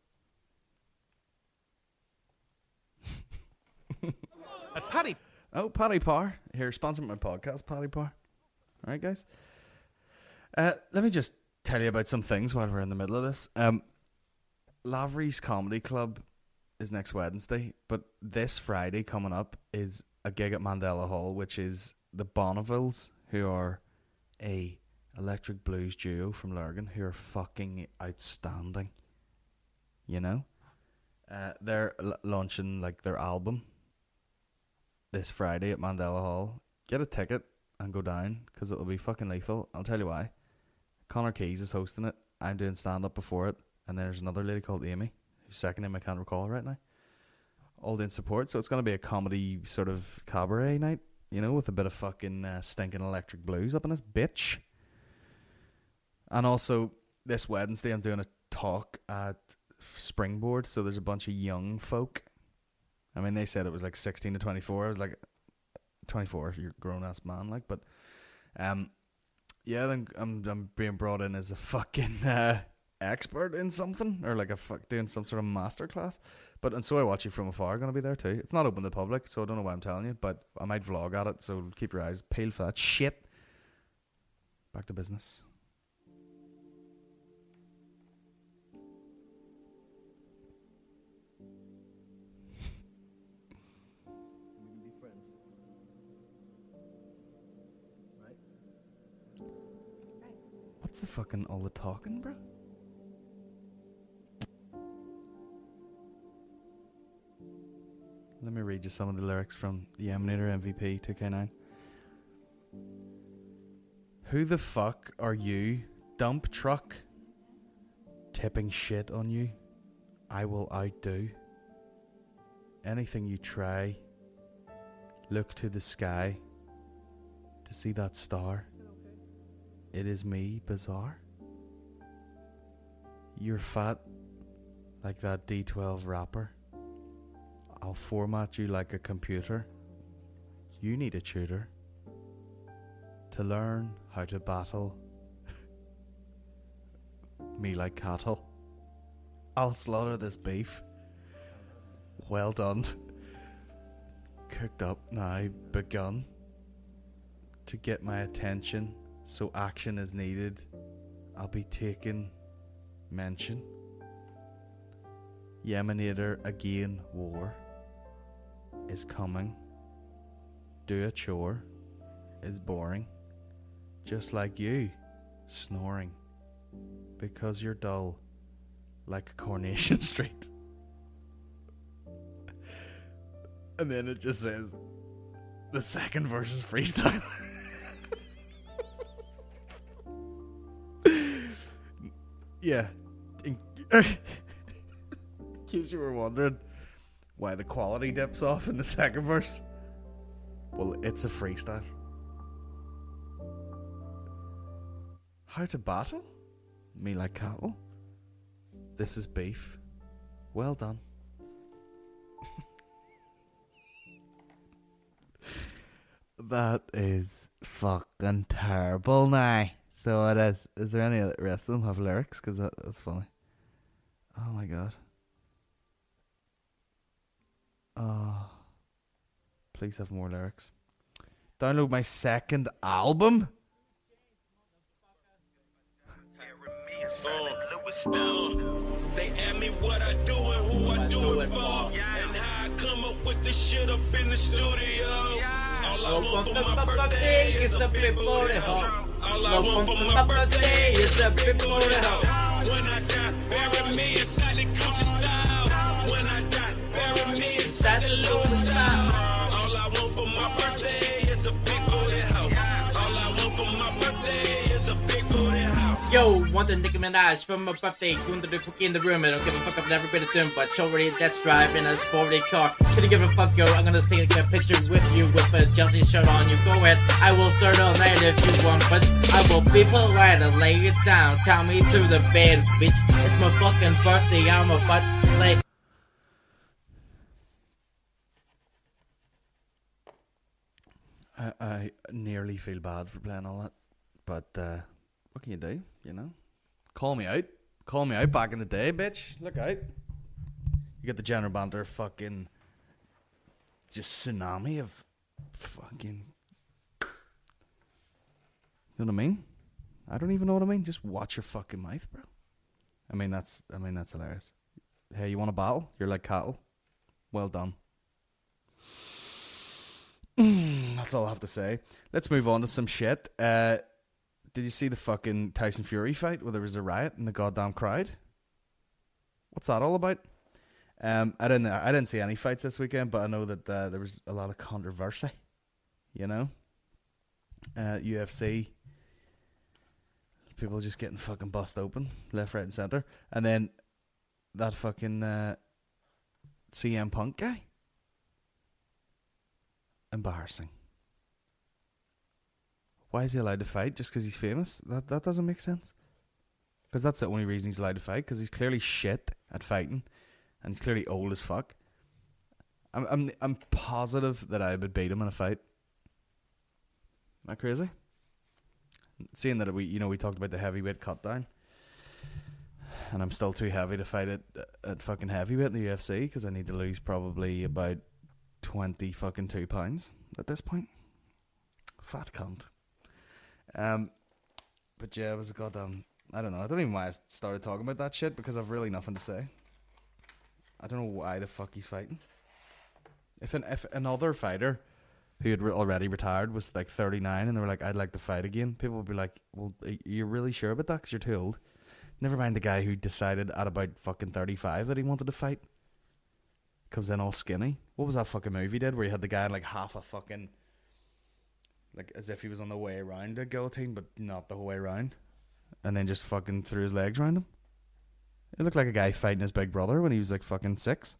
Paddy Par here, sponsoring my podcast, Paddy Par. All right, guys. Let me just tell you about some things while we're in the middle of this. Lavery's Comedy Club is next Wednesday, but this Friday coming up is a gig at Mandela Hall, which is the Bonnevilles, who are a electric blues duo from Lurgan, who are fucking outstanding. You know? They're launching like their album this Friday at Mandela Hall. Get a ticket and go down, because it'll be fucking lethal. I'll tell you why. Connor Keys is hosting it. I'm doing stand-up before it. And there's another lady called Amy, whose second name I can't recall right now. All in support. So it's going to be a comedy sort of cabaret night, you know, with a bit of fucking stinking electric blues up in this bitch. And also, this Wednesday I'm doing a talk at Springboard. So there's a bunch of young folk. I mean, they said it was like 16 to 24. I was like, 24, you're a grown-ass man, like, but yeah, then I'm being brought in as a fucking expert in something, or like doing some sort of masterclass. But and So I Watch You From Afar are going to be there too. It's not open to the public, so I don't know why I'm telling you, but I might vlog at it, so keep your eyes peeled for that shit. Back to business. What's the fucking all the talking, bro? Let me read you some of the lyrics from the Emanator MVP 2K9. Who the fuck are you, dump truck? Tipping shit on you, I will outdo. Anything you try, look to the sky to see that star. It is me, Bizarre. You're fat like that D12 rapper. I'll format you like a computer. You need a tutor to learn how to battle me like cattle. I'll slaughter this beef. Well done. Cooked up now, begun to get my attention. So action is needed. I'll be taking mention. Yemanator again, war is coming. Do a chore is boring. Just like you, snoring because you're dull like Coronation Street. And then it just says the second verse is freestyle. Yeah. In case you were wondering why the quality dips off in the second verse, well, it's a freestyle. How to battle? Me like cattle? This is beef. Well done. That is fucking terrible now. So it is. Is there any rest of them have lyrics? Because that's funny. Oh my god. Oh. Please have more lyrics. Download my second album?
They ask me what I do and who I do it for, and how I come up with this shit up in the studio. All I want for my birthday is a big booty hoe. All I want for my birthday is a big booty hoe. When I die, bury me inside the Gucci style. When I die, bury me inside the Louis style. All I want for my birthday is a big booty hoe. All I want for my birthday is a big booty hoe.
Yo, want the Nicki Minaj for my birthday. Going to the cook in the room. I don't give a fuck, I've never been a doom, but already that's driving a sporty car. Couldn't give a fuck, yo. I'm gonna take a picture with you with a Chelsea shirt on. You go ahead, I will flirt all night if you want, but I will be polite and lay it down. Tell me to the bed, bitch. It's my fucking birthday, I'm about to slay.
I nearly feel bad for playing all that, but what can you do? You know, call me out back in the day, bitch. Look out! You get the General Banter fucking just tsunami of fucking. You know what I mean? I don't even know what I mean. Just watch your fucking mouth, bro. I mean that's hilarious. Hey, you want a battle? You're like cattle. Well done. That's all I have to say. Let's move on to some shit. Did you see the fucking Tyson Fury fight where there was a riot in the goddamn crowd? What's that all about? I didn't see any fights this weekend, but I know that there was a lot of controversy. You know, UFC, people just getting fucking bust open left, right, and center, and then that fucking CM Punk guy. Embarrassing. Why is he allowed to fight? Just because he's famous? That doesn't make sense. Because that's the only reason he's allowed to fight. Because he's clearly shit at fighting, and he's clearly old as fuck. I'm positive that I would beat him in a fight. Am I crazy? Seeing that we talked about the heavyweight cut down, and I'm still too heavy to fight at fucking heavyweight in the UFC because I need to lose probably about 20 fucking 2 pounds at this point. Fat cunt. But yeah, it was a goddamn. I don't know. I don't even know why I started talking about that shit because I've really nothing to say. I don't know why the fuck he's fighting. If another fighter who had already retired was like 39 and they were like, I'd like to fight again, people would be like, well, you're really sure about that because you're too old? Never mind the guy who decided at about fucking 35 that he wanted to fight. Comes in all skinny. What was that fucking movie he did where he had the guy in like half a fucking, like as if he was on the way around a guillotine but not the whole way around, and then just fucking threw his legs around him? It looked like a guy fighting his big brother when he was like fucking 6.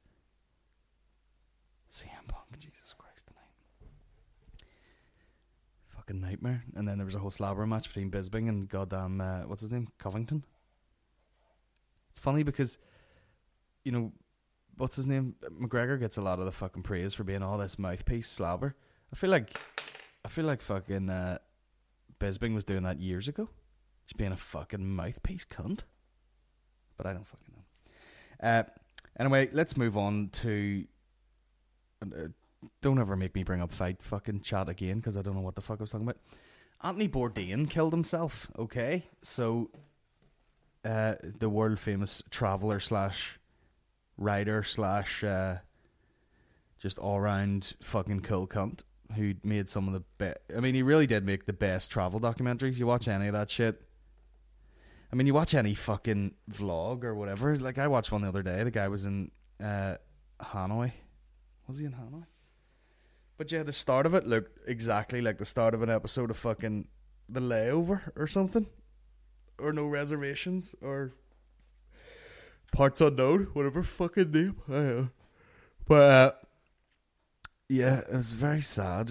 CM Punk, Jesus Christ tonight. Fucking nightmare. And then there was a whole slobber match between Bisping and goddamn what's his name? Covington. It's funny because, you know, what's his name? McGregor gets a lot of the fucking praise for being all this mouthpiece slobber. I feel like fucking Bisping was doing that years ago. Just being a fucking mouthpiece cunt. But I don't fucking know. Anyway, let's move on to... don't ever make me bring up fight fucking chat again because I don't know what the fuck I was talking about. Anthony Bourdain killed himself, okay? So, the world famous traveller / writer / just all round fucking cool cunt who made some of the best. I mean, he really did make the best travel documentaries. You watch any of that shit, I mean, you watch any fucking vlog or whatever. Like, I watched one the other day. The guy was in Hanoi. Was he in Hanoi? But yeah, the start of it looked exactly like the start of an episode of fucking The Layover or something. Or No Reservations or Parts Unknown, whatever fucking name. I don't know. But yeah, it was very sad.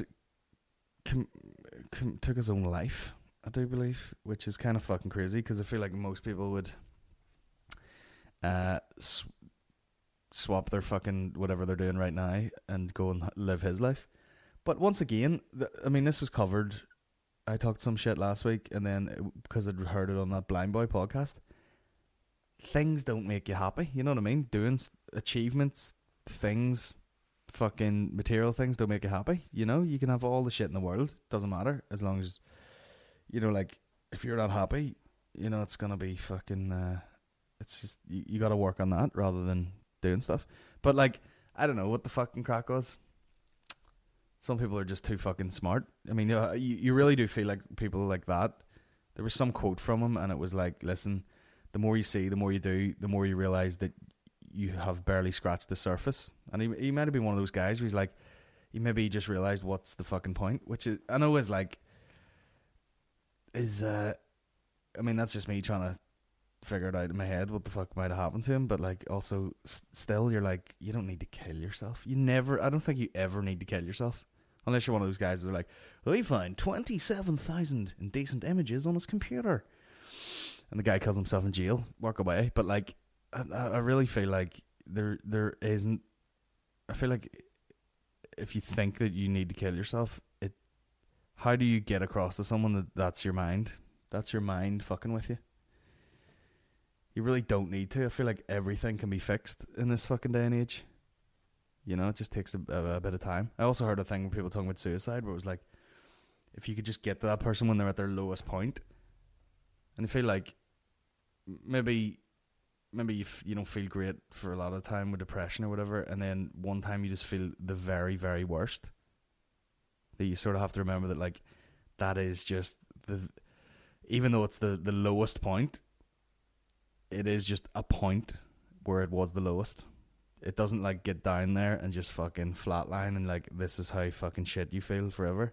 Took his own life, I do believe, which is kind of fucking crazy because I feel like most people would swap their fucking whatever they're doing right now and go and live his life. But once again, I mean, this was covered. I talked some shit last week, and then because I'd heard it on that Blind Boy podcast, things don't make you happy. You know what I mean? Doing achievements, things, fucking material things don't make you happy. You know, you can have all the shit in the world, doesn't matter, as long as, you know, like, if you're not happy, you know, it's gonna be fucking it's just, you gotta work on that rather than doing stuff. But like, I don't know what the fucking crack was. Some people are just too fucking smart. I mean, you really do feel like people like that. There was some quote from him, and it was like, listen, the more you see, the more you do, the more you realise that you have barely scratched the surface. And he might have been one of those guys where he's like, he maybe just realised what's the fucking point, which is, I know is like, I mean, that's just me trying to figure it out in my head what the fuck might have happened to him, but like, also still, you're like, you don't need to kill yourself. I don't think you ever need to kill yourself, unless you're one of those guys that are like, well, he found 27,000 indecent images on his computer, and the guy kills himself in jail, walk away. But like, I really feel like there isn't, I feel like if you think that you need to kill yourself, how do you get across to someone that that's your mind fucking with you? You really don't need to. I feel like everything can be fixed in this fucking day and age. You know, it just takes a bit of time. I also heard a thing where people talking about suicide, where it was like, if you could just get to that person when they're at their lowest point, and I feel like maybe you don't feel great for a lot of time with depression or whatever, and then one time you just feel the very, very worst, that you sort of have to remember that, like, that is just even though it's the lowest point, it is just a point where it was the lowest. It doesn't like get down there and just fucking flatline and like, this is how fucking shit you feel forever.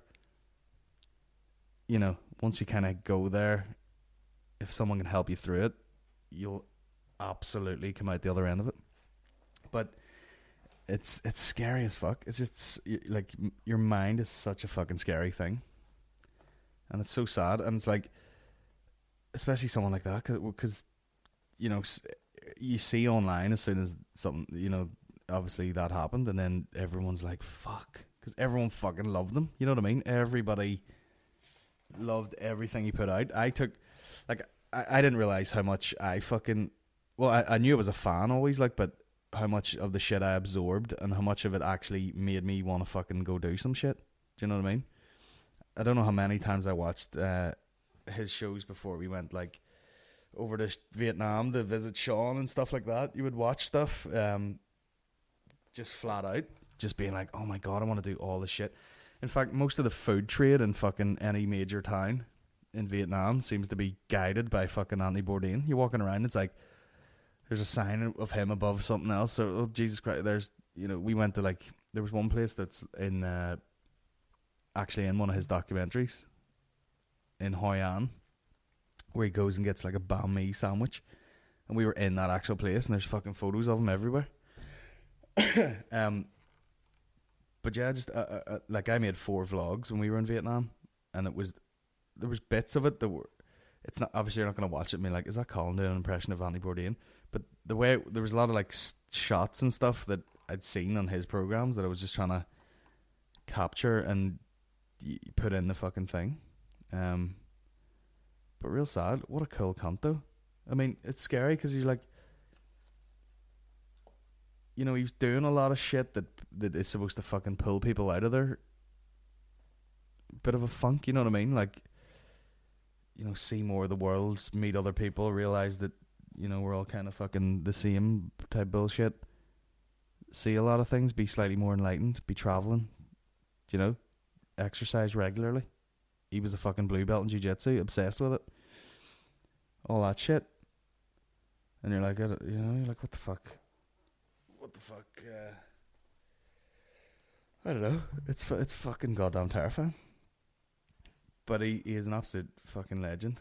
You know, once you kind of go there, if someone can help you through it, you'll absolutely come out the other end of it. But it's scary as fuck. It's just like, your mind is such a fucking scary thing, and it's so sad. And it's like, especially someone like that, because you know, you see online as soon as something, you know, obviously that happened, and then everyone's like, fuck, because everyone fucking loved them. You know what I mean? Everybody loved everything he put out. I didn't realize how much I fucking, well, I knew I was a fan always, like, but how much of the shit I absorbed and how much of it actually made me want to fucking go do some shit. Do you know what I mean? I don't know how many times I watched his shows before we went, like, over to Vietnam to visit Sean and stuff like that. You would watch stuff just flat out, just being like, oh my god, I want to do all this shit. In fact, most of the food trade in fucking any major town in Vietnam seems to be guided by fucking Anthony Bourdain. You're walking around, it's like, there's a sign of him above something else. So, oh, Jesus Christ, there's, you know, we went to, like, there was one place that's in, actually in one of his documentaries in Hoi An, where he goes and gets like a banh mi sandwich, and we were in that actual place, and there's fucking photos of him everywhere. But yeah, just like, I made 4 vlogs when we were in Vietnam, and there was bits of it that were, it's not, obviously you're not going to watch it and be like, is that Colin doing an impression of Anthony Bourdain? But the way, there was a lot of like shots and stuff that I'd seen on his programs that I was just trying to capture and put in the fucking thing. But real sad. What a cool cunt though. I mean, it's scary because you're like, you know, he was doing a lot of shit that is supposed to fucking pull people out of their bit of a funk, you know what I mean? Like, you know, see more of the world, meet other people, realize that, you know, we're all kind of fucking the same type bullshit. See a lot of things, be slightly more enlightened, be traveling, you know, exercise regularly. He was a fucking blue belt in jiu-jitsu, obsessed with it. all that shit. And you're like, you're like, what the fuck? I don't know. It's fucking goddamn terrifying. But he is an absolute fucking legend.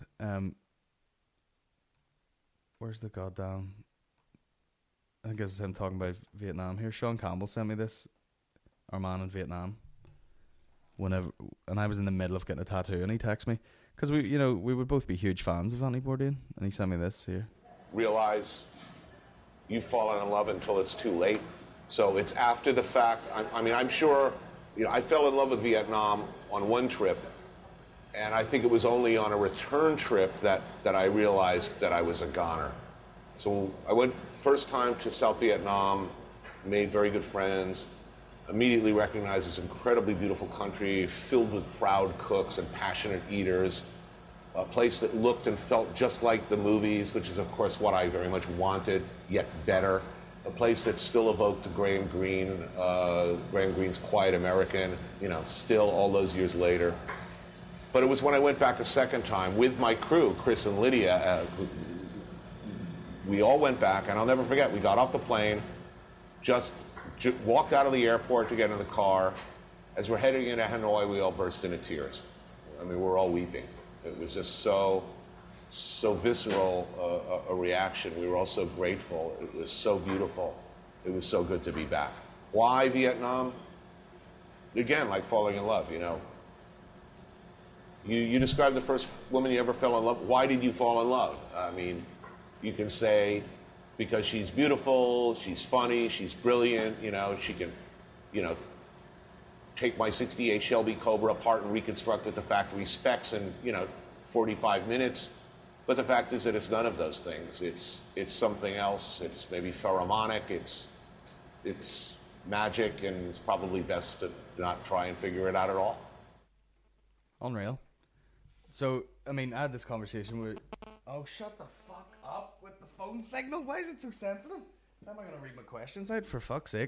Where's the goddamn... I think this is him talking about Vietnam here. Sean Campbell sent me this. Our man in Vietnam. And I was in the middle of getting a tattoo, and he texted me. Because we would both be huge fans of Anthony Bourdain. And he sent me this here.
Realize you've fallen in love until it's too late. So it's after the fact. I'm sure, I fell in love with Vietnam on one trip, and I think it was only on a return trip that I realized that I was a goner. So I went first time to South Vietnam, made very good friends, immediately recognized this incredibly beautiful country filled with proud cooks and passionate eaters, a place that looked and felt just like the movies, which is, of course, what I very much wanted, yet better. A place that still evoked Graham Greene, Graham Greene's Quiet American, still all those years later. But it was when I went back a second time with my crew, Chris and Lydia, we all went back, and I'll never forget, we got off the plane, just walked out of the airport to get in the car. As we're heading into Hanoi, we all burst into tears. We're all weeping. It was just so visceral a reaction. We were all so grateful. It was so beautiful. It was so good to be back. Why Vietnam? Again, like falling in love, You described the first woman you ever fell in love. Why did you fall in love? You can say because she's beautiful, she's funny, she's brilliant, she can, take my 68 Shelby Cobra apart and reconstruct it to factory specs in, 45 minutes. But the fact is that it's none of those things. It's something else. It's maybe pheromonic. It's magic, and it's probably best to not try and figure it out at all.
Unreal. So, I had this conversation with... Oh, shut the fuck up with the phone signal. Why is it so sensitive? How am I going to read my questions out, for fuck's sake?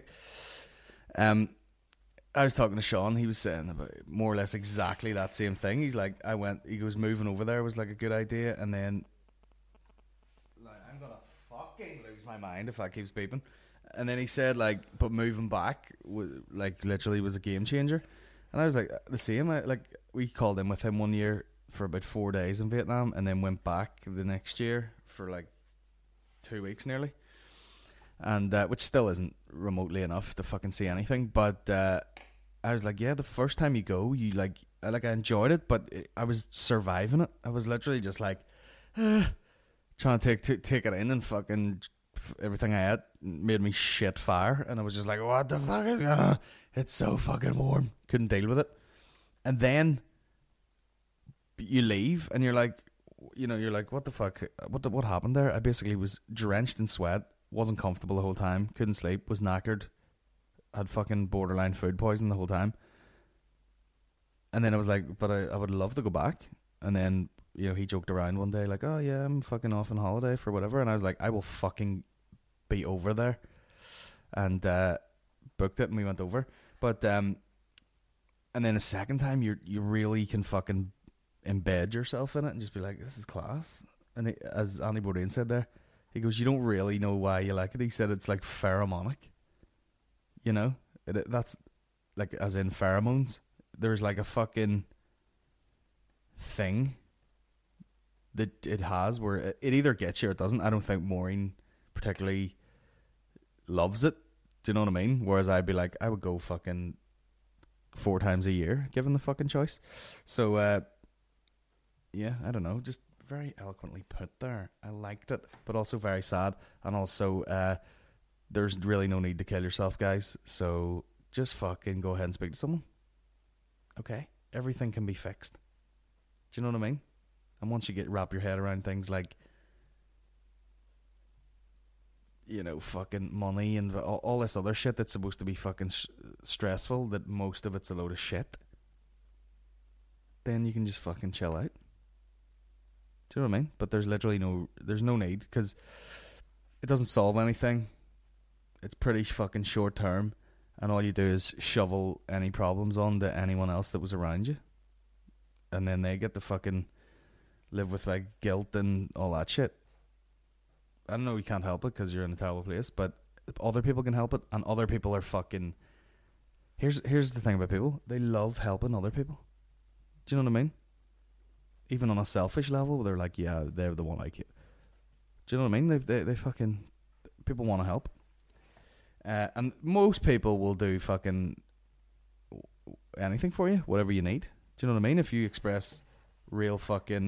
I was talking to Sean. He was saying about more or less exactly that same thing. He's like, he goes, moving over there was like a good idea, and then I'm going to fucking lose my mind if that keeps beeping. And then he said, but moving back was literally was a game changer. And I was like, the same. We called in with him one year for about 4 days in Vietnam, and then went back the next year for 2 weeks nearly. And which still isn't remotely enough to fucking see anything, but I was like, yeah, the first time you go, you I enjoyed it, but I was surviving it. I was literally just trying to take it in, and fucking everything I ate made me shit fire, and I was just like, what the fuck is going on? It's so fucking warm. Couldn't deal with it. And then you leave, and you're like, what the fuck? What happened there? I basically was drenched in sweat. Wasn't comfortable the whole time, couldn't sleep, was knackered, had fucking borderline food poisoning the whole time. And then I was like, but I would love to go back. And then, he joked around one day, oh yeah, I'm fucking off on holiday for whatever. And I was like, I will fucking be over there. And booked it, and we went over. But and then a second time, you really can fucking embed yourself in it and just be like, this is class. And as Andy Bourdain said there, he goes, you don't really know why you like it. He said it's like pheromonic. That's as in pheromones. There's a fucking thing that it has where it either gets you or it doesn't. I don't think Maureen particularly loves it. Do you know what I mean? Whereas I'd be like, I would go fucking 4 times a year given the fucking choice. So, yeah, I don't know. Just very eloquently put there. I liked it, but also very sad. And also, there's really no need to kill yourself, guys. So just fucking go ahead and speak to someone. Okay? Everything can be fixed. Do you know what I mean? And once you wrap your head around things like, fucking money and all this other shit that's supposed to be fucking stressful, that most of it's a load of shit, then you can just fucking chill out. Do you know what I mean? But there's literally there's no need, because it doesn't solve anything. It's pretty fucking short term, and all you do is shovel any problems on to anyone else that was around you, and then they get to fucking live with like guilt and all that shit. I know you can't help it because you're in a terrible place, but other people can help it, and other people are fucking. Here's the thing about people: they love helping other people. Do you know what I mean? Even on a selfish level, they're like, yeah, they're the one like you. Do you know what I mean? They fucking people want to help, and most people will do fucking anything for you, whatever you need. Do you know what I mean? If you express real fucking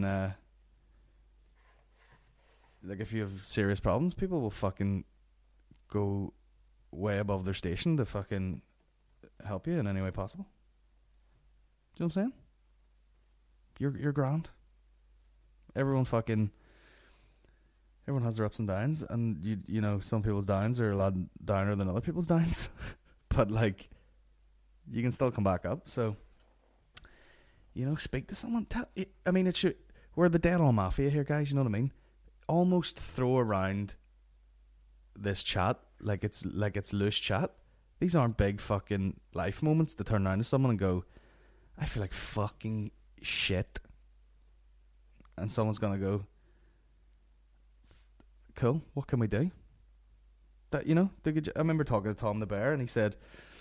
like if you have serious problems, people will fucking go way above their station to fucking help you in any way possible. Do you know what I'm saying? You're grand. Everyone has their ups and downs, and you know some people's downs are a lot downer than other people's downs, but like you can still come back up. So you know, speak to someone. I mean, it should. We're the dead on mafia here, guys. You know what I mean? Almost throw around this chat like it's loose chat. These aren't big fucking life moments to turn around to someone and go, I feel like fucking shit. And someone's gonna go, cool, what can we do? That, you know, I remember talking to Tom the Bear, and he said,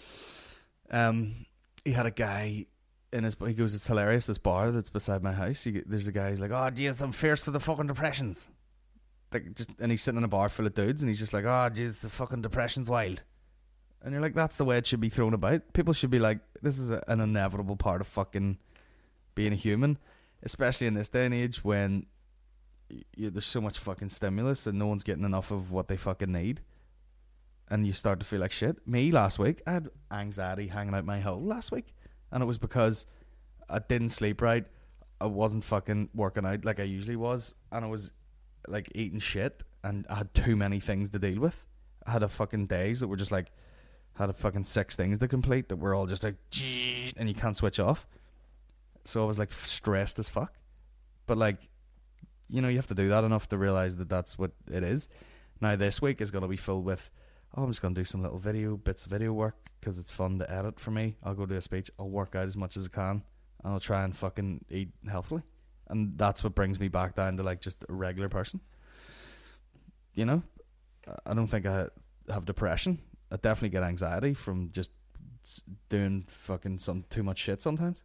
he had a guy in his, he goes, it's hilarious, this bar that's beside my house, there's a guy, he's like, oh jeez, I'm fierce for the fucking depressions. Like, and he's sitting in a bar full of dudes, and he's just like, oh jeez, the fucking depression's wild. And you're like, that's the way it should be thrown about. People should be like, this is an inevitable part of fucking being a human, especially in this day and age when there's so much fucking stimulus and no one's getting enough of what they fucking need, and you start to feel like shit. Me last week, I had anxiety hanging out my hole last week, and it was because I didn't sleep right. I wasn't fucking working out like I usually was, and I was like eating shit, and I had too many things to deal with. I had a fucking days that were just like, had a fucking 6 things to complete that were all just like, and you can't switch off. So I was like stressed as fuck. But like, you know, you have to do that enough to realise that that's what it is. Now this week is going to be filled with, I'm just going to do some little bits of video work because it's fun to edit for me. I'll go do a speech, I'll work out as much as I can, and I'll try and fucking eat healthily. And that's what brings me back down to like just a regular person. You know, I don't think I have depression. I definitely get anxiety from just doing fucking some too much shit sometimes.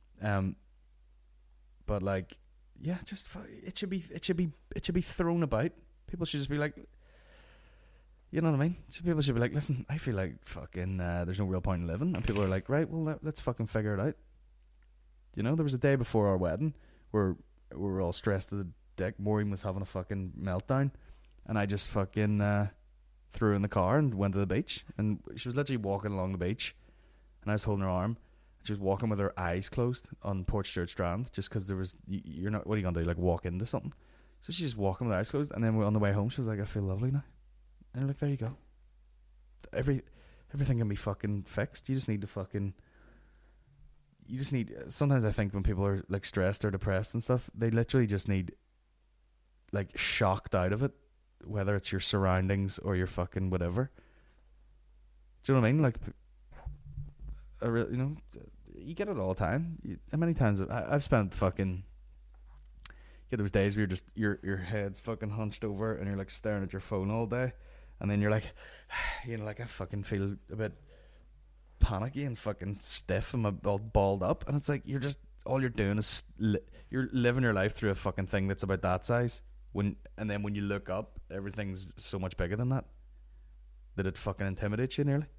But like, yeah, just it should be thrown about. People should just be like, you know what I mean? People should be like, listen, I feel like fucking there's no real point in living, and people are like, right, well let's fucking figure it out. You know, there was a day before our wedding where we were all stressed to the dick. Maureen was having a fucking meltdown, and I just fucking threw her in the car and went to the beach, and she was literally walking along the beach, and I was holding her arm. She was walking with her eyes closed on Portchurch Strand, just because there was, you're not, what are you gonna do, like walk into something? So she's just walking with her eyes closed, and then on the way home she was like, I feel lovely now. And you're like, there you go. Everything can be fucking fixed. You just need to fucking, sometimes I think when people are like stressed or depressed and stuff, they literally just need like shocked out of it, whether it's your surroundings or your fucking whatever. Do you know what I mean? Like, you know, you get it all the time. How many times I've spent fucking, yeah, there was days where you're just, your head's fucking hunched over and you're like staring at your phone all day, and then you're like, you know, like I fucking feel a bit panicky and fucking stiff and all balled up, and it's like you're just, all you're doing is you're living your life through a fucking thing that's about that size, and then when you look up, everything's so much bigger than that it fucking intimidates you nearly.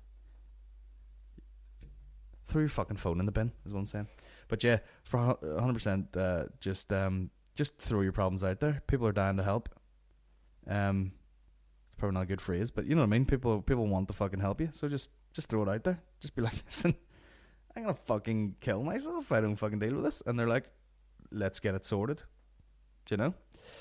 Throw your fucking phone in the bin is what I'm saying. But yeah, for 100%, just throw your problems out there. People are dying to help. It's probably not a good phrase, but you know what I mean. People want to fucking help you, so just throw it out there. Just be like, listen, I'm gonna fucking kill myself if I don't fucking deal with this. And they're like, let's get it sorted. Do you know?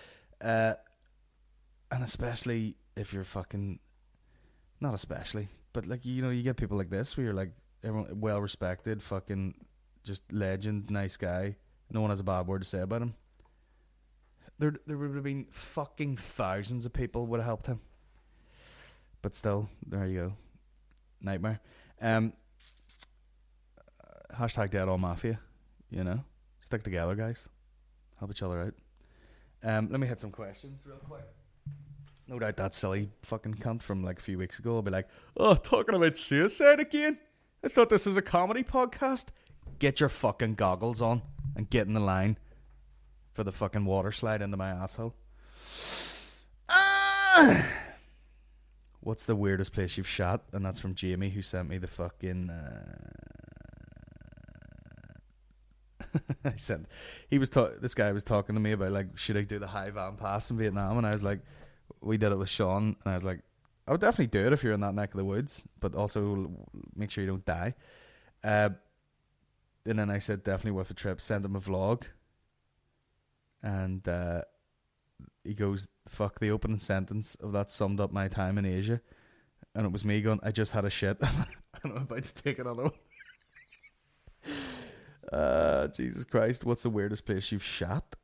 And especially if you're fucking, not especially, but like, you know, you get people like this where you're like, everyone well respected, fucking just legend, nice guy. No one has a bad word to say about him. There would have been fucking thousands of people would have helped him. But still, there you go. Nightmare. Hashtag dead all mafia. You know, stick together, guys. Help each other out. Let me hit some questions real quick. No doubt that silly fucking cunt from like a few weeks ago will be like, oh, talking about suicide again? I thought this was a comedy podcast. Get your fucking goggles on and get in the line for the fucking water slide into my asshole. What's the weirdest place you've shot? And that's from Jamie, who sent me the fucking... This guy was talking to me about, like, should I do the high van pass in Vietnam? And I was like, we did it with Sean, and I was like, I would definitely do it if you're in that neck of the woods, but also make sure you don't die. And then I said, definitely worth a trip. Send him a vlog. And he goes, fuck, the opening sentence of that summed up my time in Asia. And it was me going, I just had a shit. And I'm about to take another one. Jesus Christ. What's the weirdest place you've shot?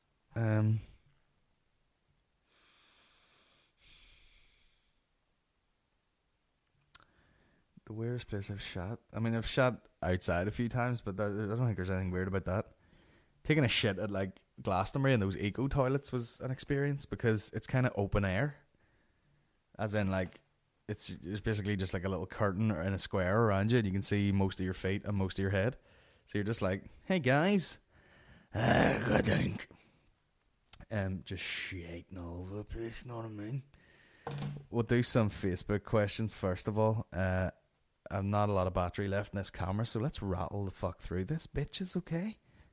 The weirdest place I've shot? I mean, I've shot outside a few times, but I don't think there's anything weird about that. Taking a shit at, like, Glastonbury and those eco toilets was an experience because it's kind of open air. As in, like, it's basically just like a little curtain or in a square around you, and you can see most of your feet and most of your head. So you're just like, hey guys, good think. Just shaking all over the place, you know what I mean? We'll do some Facebook questions first of all. I've not a lot of battery left in this camera, so let's rattle the fuck through this, bitches, okay?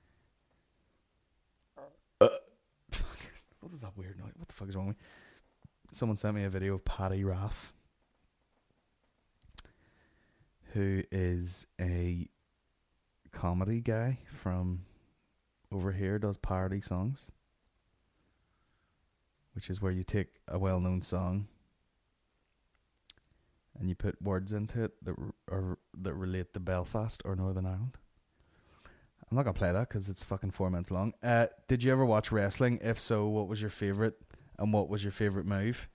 What was that weird noise? What the fuck is wrong with me? Someone sent me a video of Paddy Raff, who is a comedy guy from over here, does parody songs, which is where you take a well-known song and you put words into it that relate to Belfast or Northern Ireland. I'm not going to play that because it's fucking 4 minutes long. Did you ever watch wrestling? If so, what was your favourite? And what was your favourite move?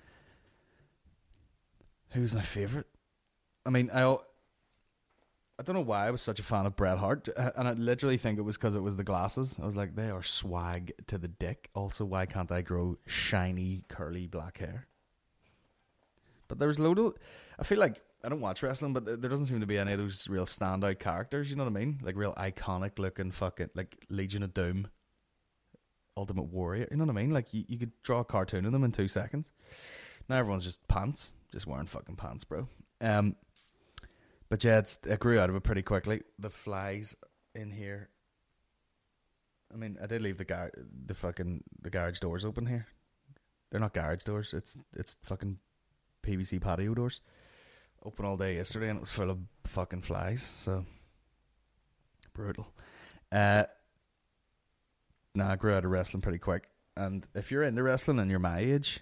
Who was my favourite? I mean, I don't know why I was such a fan of Bret Hart. And I literally think it was because it was the glasses. I was like, they are swag to the dick. Also, why can't I grow shiny, curly black hair? But there was I feel like, I don't watch wrestling, but there doesn't seem to be any of those real standout characters, you know what I mean? Like real iconic looking fucking, like Legion of Doom, Ultimate Warrior, you know what I mean? Like you could draw a cartoon of them in 2 seconds. Now everyone's just pants, just wearing fucking pants, bro. But yeah, I grew out of it pretty quickly. The flies in here. I mean, I did leave the garage doors open here. They're not garage doors. It's fucking PVC patio doors. Open all day yesterday and it was full of fucking flies, so brutal. I grew out of wrestling pretty quick, and if you're into wrestling and you're my age,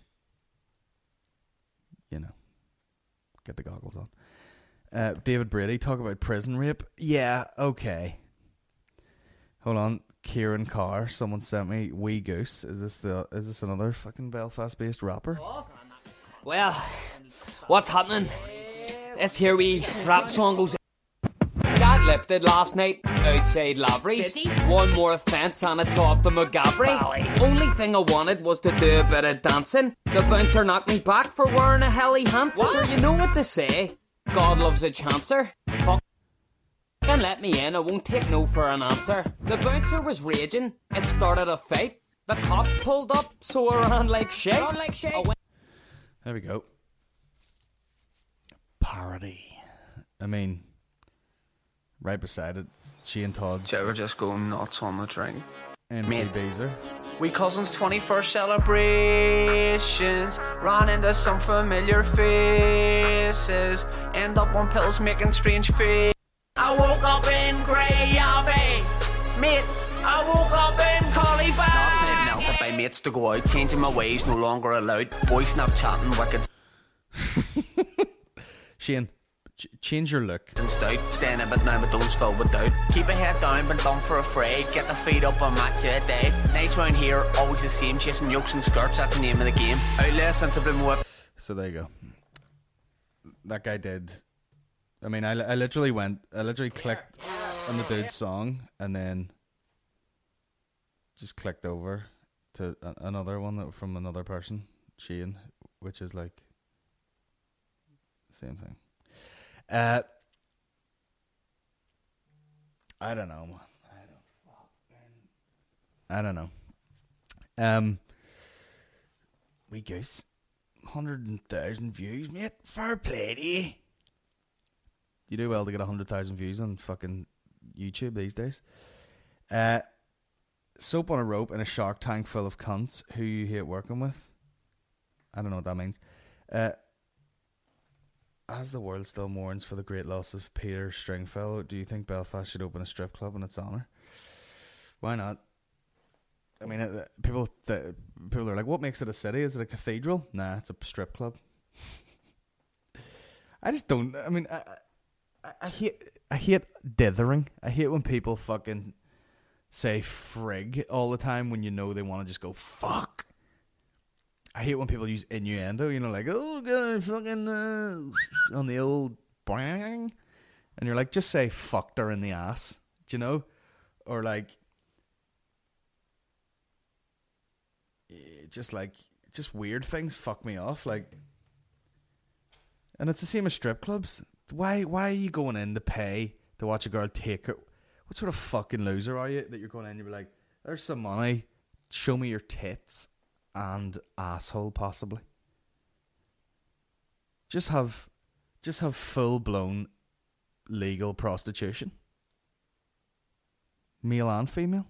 you know, get the goggles on. David Brady, talk about prison rape. Yeah, okay. Hold on, Kieran Carr, someone sent me Wee Goose. Is this another fucking Belfast based rapper?
Well, what's happening? This here wee rap song goes. Got lifted last night outside Lavery's. One more offence and it's off the McGabry. Only thing I wanted was to do a bit of dancing. The bouncer knocked me back for wearing a Helly Hansen. Sure, you know what they say. God loves a chancer. Fuck. Don't let me in, I won't take no for an answer. The bouncer was raging, it started a fight. The cops pulled up, so I ran like shit.
There we go. Parody. I mean, right beside it, Shane Todd's.
Did you ever just go nuts on the drink?
MC Beezer.
We cousins' 21st celebrations. Ran into some familiar faces. End up on pills making strange faces. I woke up in Grey Abbey. Mate, I woke up in Collybag. Last night melted by mates to go out. Changing my ways, no longer allowed. Boy Snapchatting, wicked.
Shane, change your look.
And stout, staying in but now my dome's filled with doubt. Keep a head down, but done for a fray. Get the feet up and match you a day. Nights round here, always the same. Chasing yokes and skirts, that's the name of the game. Outlaw since I've been whip.
So there you go. That guy did. I mean, I literally clicked on the dude's song and then just clicked over to another one that from another person, Shane, which is like same thing. I don't know, man. I don't know. Wee Goose, 100,000 views, mate. Fair play to you. You do well to get 100,000 views on fucking YouTube these days. Soap on a rope in a shark tank full of cunts who you hate working with. I don't know what that means. As the world still mourns for the great loss of Peter Stringfellow, do you think Belfast should open a strip club in its honour? Why not? I mean, people are like, what makes it a city? Is it a cathedral? Nah, it's a strip club. I just don't. I mean, I hate dithering. I hate when people fucking say frig all the time when you know they want to just go fuck. I hate when people use innuendo, you know, like, oh, God, fucking, on the old bang. And you're like, just say fucked her in the ass, do you know? Or like, just weird things fuck me off. Like, and it's the same as strip clubs. Why are you going in to pay to watch a girl take her? What sort of fucking loser are you that you're going in and you're like, there's some money, show me your tits and asshole possibly. Just have full blown legal prostitution. Male and female.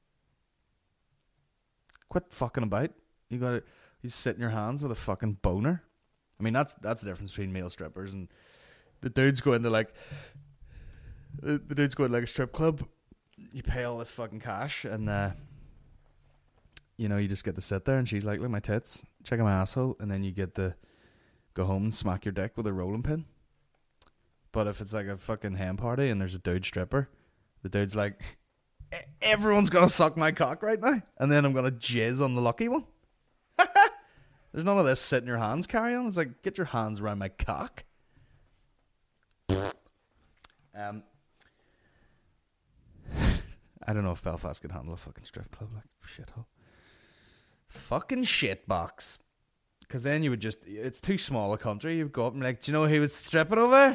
Quit fucking about. You sit in your hands with a fucking boner. I mean, that's the difference between male strippers and the dudes go into like the dudes go into like a strip club. You pay all this fucking cash and you know, you just get to sit there and she's like, look at my tits, check out my asshole, and then you get to go home and smack your dick with a rolling pin. But if it's like a fucking hen party and there's a dude stripper, the dude's like, everyone's gonna suck my cock right now, and then I'm gonna jizz on the lucky one. There's none of this sit in your hands carry on. It's like, get your hands around my cock. I don't know if Belfast could handle a fucking strip club, like shithole. Fucking shitbox. Because then you would just, it's too small a country. You'd go up and be like, do you know who would strip it over?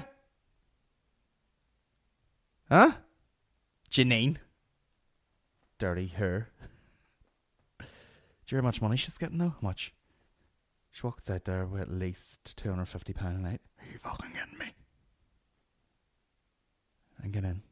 Huh? Janine. Dirty her. Do you hear how much money she's getting though? How much? She walks out there with at least £250 a night. Are you fucking getting me? And get in.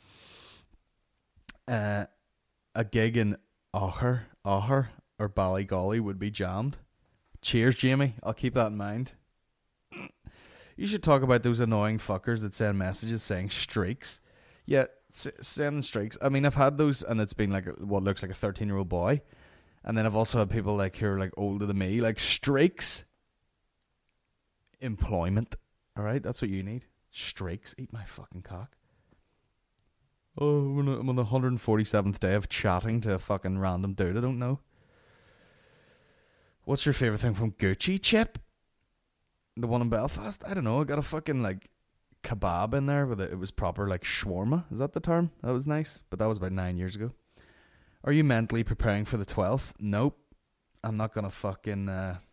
A gig in Aucher or Ballygolly would be jammed. Cheers, Jamie. I'll keep that in mind. You should talk about those annoying fuckers that send messages saying streaks. Yeah, sending streaks. I mean, I've had those and it's been like what looks like a 13-year-old boy. And then I've also had people like who are like older than me, like streaks. Employment. Alright, that's what you need. Streaks. Eat my fucking cock. Oh, I'm on the 147th day of chatting to a fucking random dude I don't know. What's your favourite thing from Gucci, Chip? The one in Belfast? I don't know. I got a fucking like kebab in there with it was proper like shawarma. Is that the term? That was nice. But that was about 9 years ago. Are you mentally preparing for the 12th? Nope. I'm not going to fucking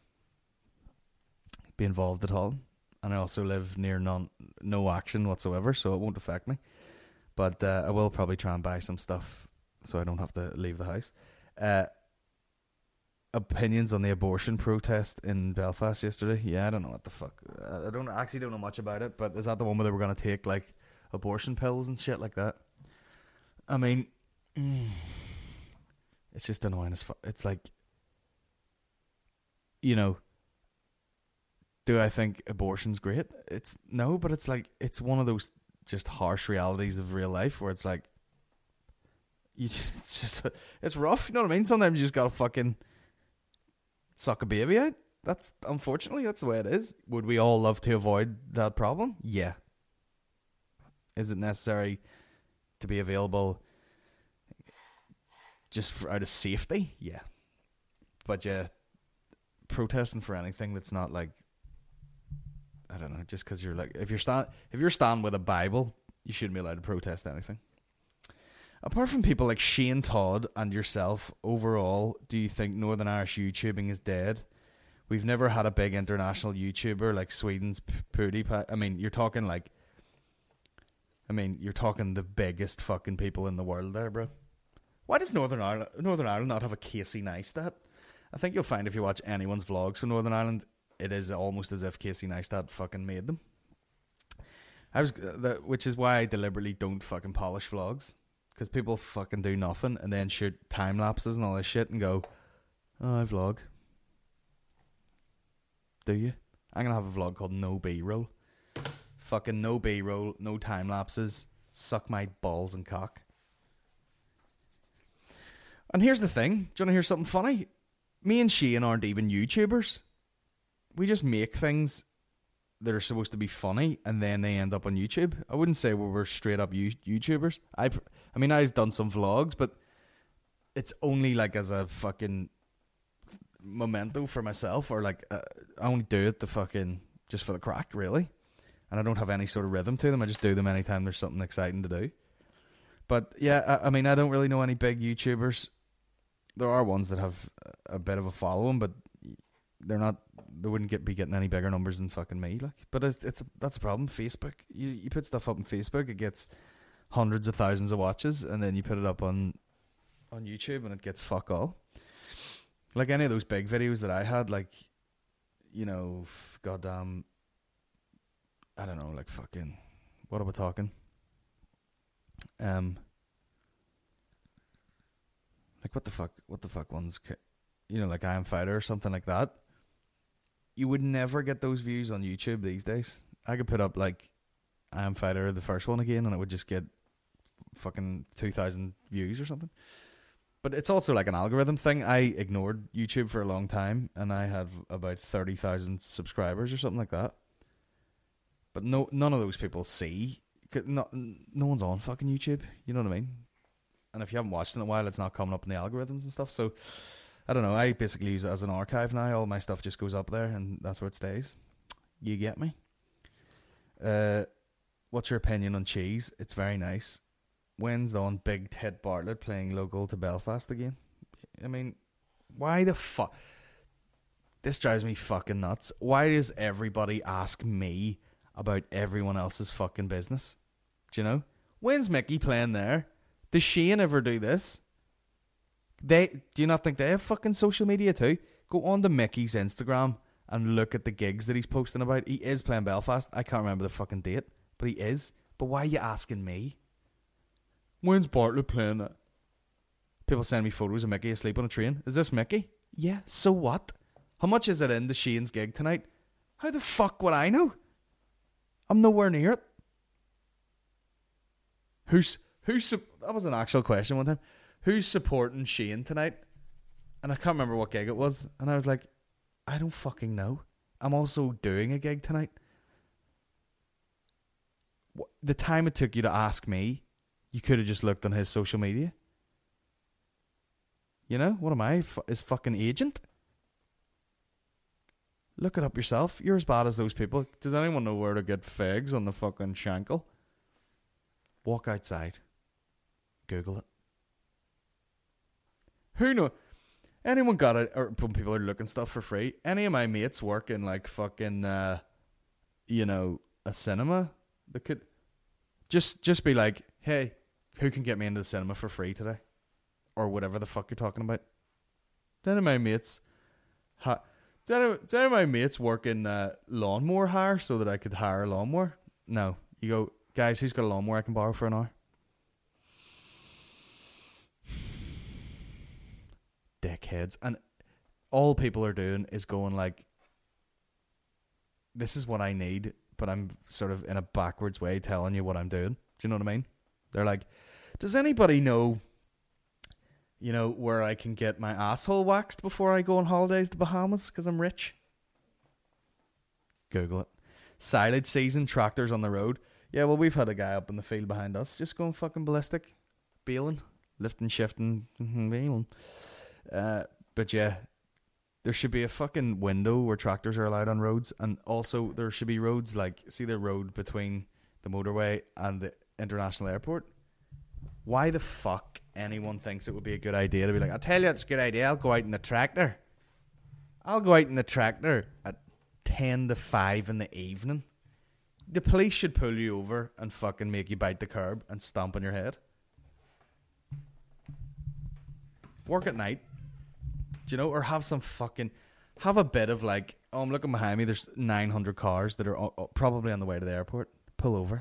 be involved at all. And I also live near no action whatsoever, so it won't affect me. But I will probably try and buy some stuff so I don't have to leave the house. Opinions on the abortion protest in Belfast yesterday? Yeah, I don't know what the fuck. I don't know much about it, but is that the one where they were going to take like abortion pills and shit like that? I mean, it's just annoying as fuck. It's like, you know, do I think abortion's great? It's no, but it's like, it's one of those just harsh realities of real life where it's like, it's rough, you know what I mean? Sometimes you just gotta fucking suck a baby out. Unfortunately, that's the way it is. Would we all love to avoid that problem? Yeah. Is it necessary to be available just out of safety? Yeah. But yeah, protesting for anything that's not like, I don't know, just because you're like, if you're standing with a Bible, you shouldn't be allowed to protest anything. Apart from people like Shane Todd and yourself, overall, do you think Northern Irish YouTubing is dead? We've never had a big international YouTuber like Sweden's PewDiePie. I mean, you're talking the biggest fucking people in the world there, bro. Why does Northern Ireland not have a Casey Neistat? I think you'll find if you watch anyone's vlogs from Northern Ireland, it is almost as if Casey Neistat fucking made them. Which is why I deliberately don't fucking polish vlogs. Because people fucking do nothing and then shoot time lapses and all this shit and go, oh, I vlog. Do you? I'm going to have a vlog called No B-Roll. Fucking no B-roll, no time lapses. Suck my balls and cock. And here's the thing. Do you want to hear something funny? Me and Shane aren't even YouTubers. We just make things that are supposed to be funny and then they end up on YouTube. I wouldn't say we're straight up YouTubers. I mean, I've done some vlogs, but it's only like as a fucking memento for myself, or like I only do it just for the crack, really. And I don't have any sort of rhythm to them. I just do them anytime there's something exciting to do. But yeah, I mean, I don't really know any big YouTubers. There are ones that have a bit of a following, but they wouldn't be getting any bigger numbers than fucking me. Like, but that's a problem. Facebook, you put stuff up on Facebook, it gets hundreds of thousands of watches, and then you put it up on YouTube, and it gets fuck all. Like any of those big videos that I had, like, you know, goddamn, I don't know, like fucking, what are we talking? Like what the fuck ones, you know, like I Am Fighter or something like that. You would never get those views on YouTube these days. I could put up like I Am Fighter, the first one again, and it would just get fucking 2,000 views or something. But it's also like an algorithm thing. I ignored YouTube for a long time, and I have about 30,000 subscribers or something like that. But none of those people see. No one's on fucking YouTube. You know what I mean? And if you haven't watched in a while, it's not coming up in the algorithms and stuff. So, I don't know. I basically use it as an archive now. All my stuff just goes up there, and that's where it stays. You get me? What's your opinion on cheese? It's very nice. When's on Big Ted Bartlett playing local to Belfast again? I mean, why the fuck? This drives me fucking nuts. Why does everybody ask me about everyone else's fucking business? Do you know? When's Mickey playing there? Does Shane ever do this? Do you not think they have fucking social media too? Go on to Mickey's Instagram and look at the gigs that he's posting about. He is playing Belfast. I can't remember the fucking date, but he is. But why are you asking me? When's Bartlett playing that? People send me photos of Mickey asleep on a train. Is this Mickey? Yeah, so what? How much is it in the Shane's gig tonight? How the fuck would I know? I'm nowhere near it. That was an actual question one time. Who's supporting Shane tonight? And I can't remember what gig it was. And I was like, I don't fucking know. I'm also doing a gig tonight. The time it took you to ask me, you could have just looked on his social media. You know? What am I? His fucking agent? Look it up yourself. You're as bad as those people. Does anyone know where to get figs on the fucking shankle? Walk outside. Google it. Who knows? Anyone got it? Or when people are looking stuff for free. Any of my mates work in like fucking, you know, a cinema. They could just be like, hey, who can get me into the cinema for free today? Or whatever the fuck you're talking about. Do any of my mates work in lawnmower hire so that I could hire a lawnmower? No. You go, guys, who's got a lawnmower I can borrow for an hour? Dickheads. And all people are doing is going like, this is what I need, but I'm sort of in a backwards way telling you what I'm doing. Do you know what I mean? They're like, does anybody know, you know, where I can get my asshole waxed before I go on holidays to Bahamas because I'm rich? Google it. Silage season, tractors on the road. Yeah, well, we've had a guy up in the field behind us just going fucking ballistic. Baling. Lifting, shifting, baling. But yeah, there should be a fucking window where tractors are allowed on roads, and also there should be roads like, see the road between the motorway and the international airport? Why the fuck anyone thinks it would be a good idea to be like, I'll tell you it's a good idea, I'll go out in the tractor. I'll go out in the tractor at 10 to 5 in the evening. The police should pull you over and fucking make you bite the curb and stomp on your head. Work at night. Do you know? Or have some fucking... Have a bit of like, oh, I'm looking behind me, there's 900 cars that are probably on the way to the airport. Pull over.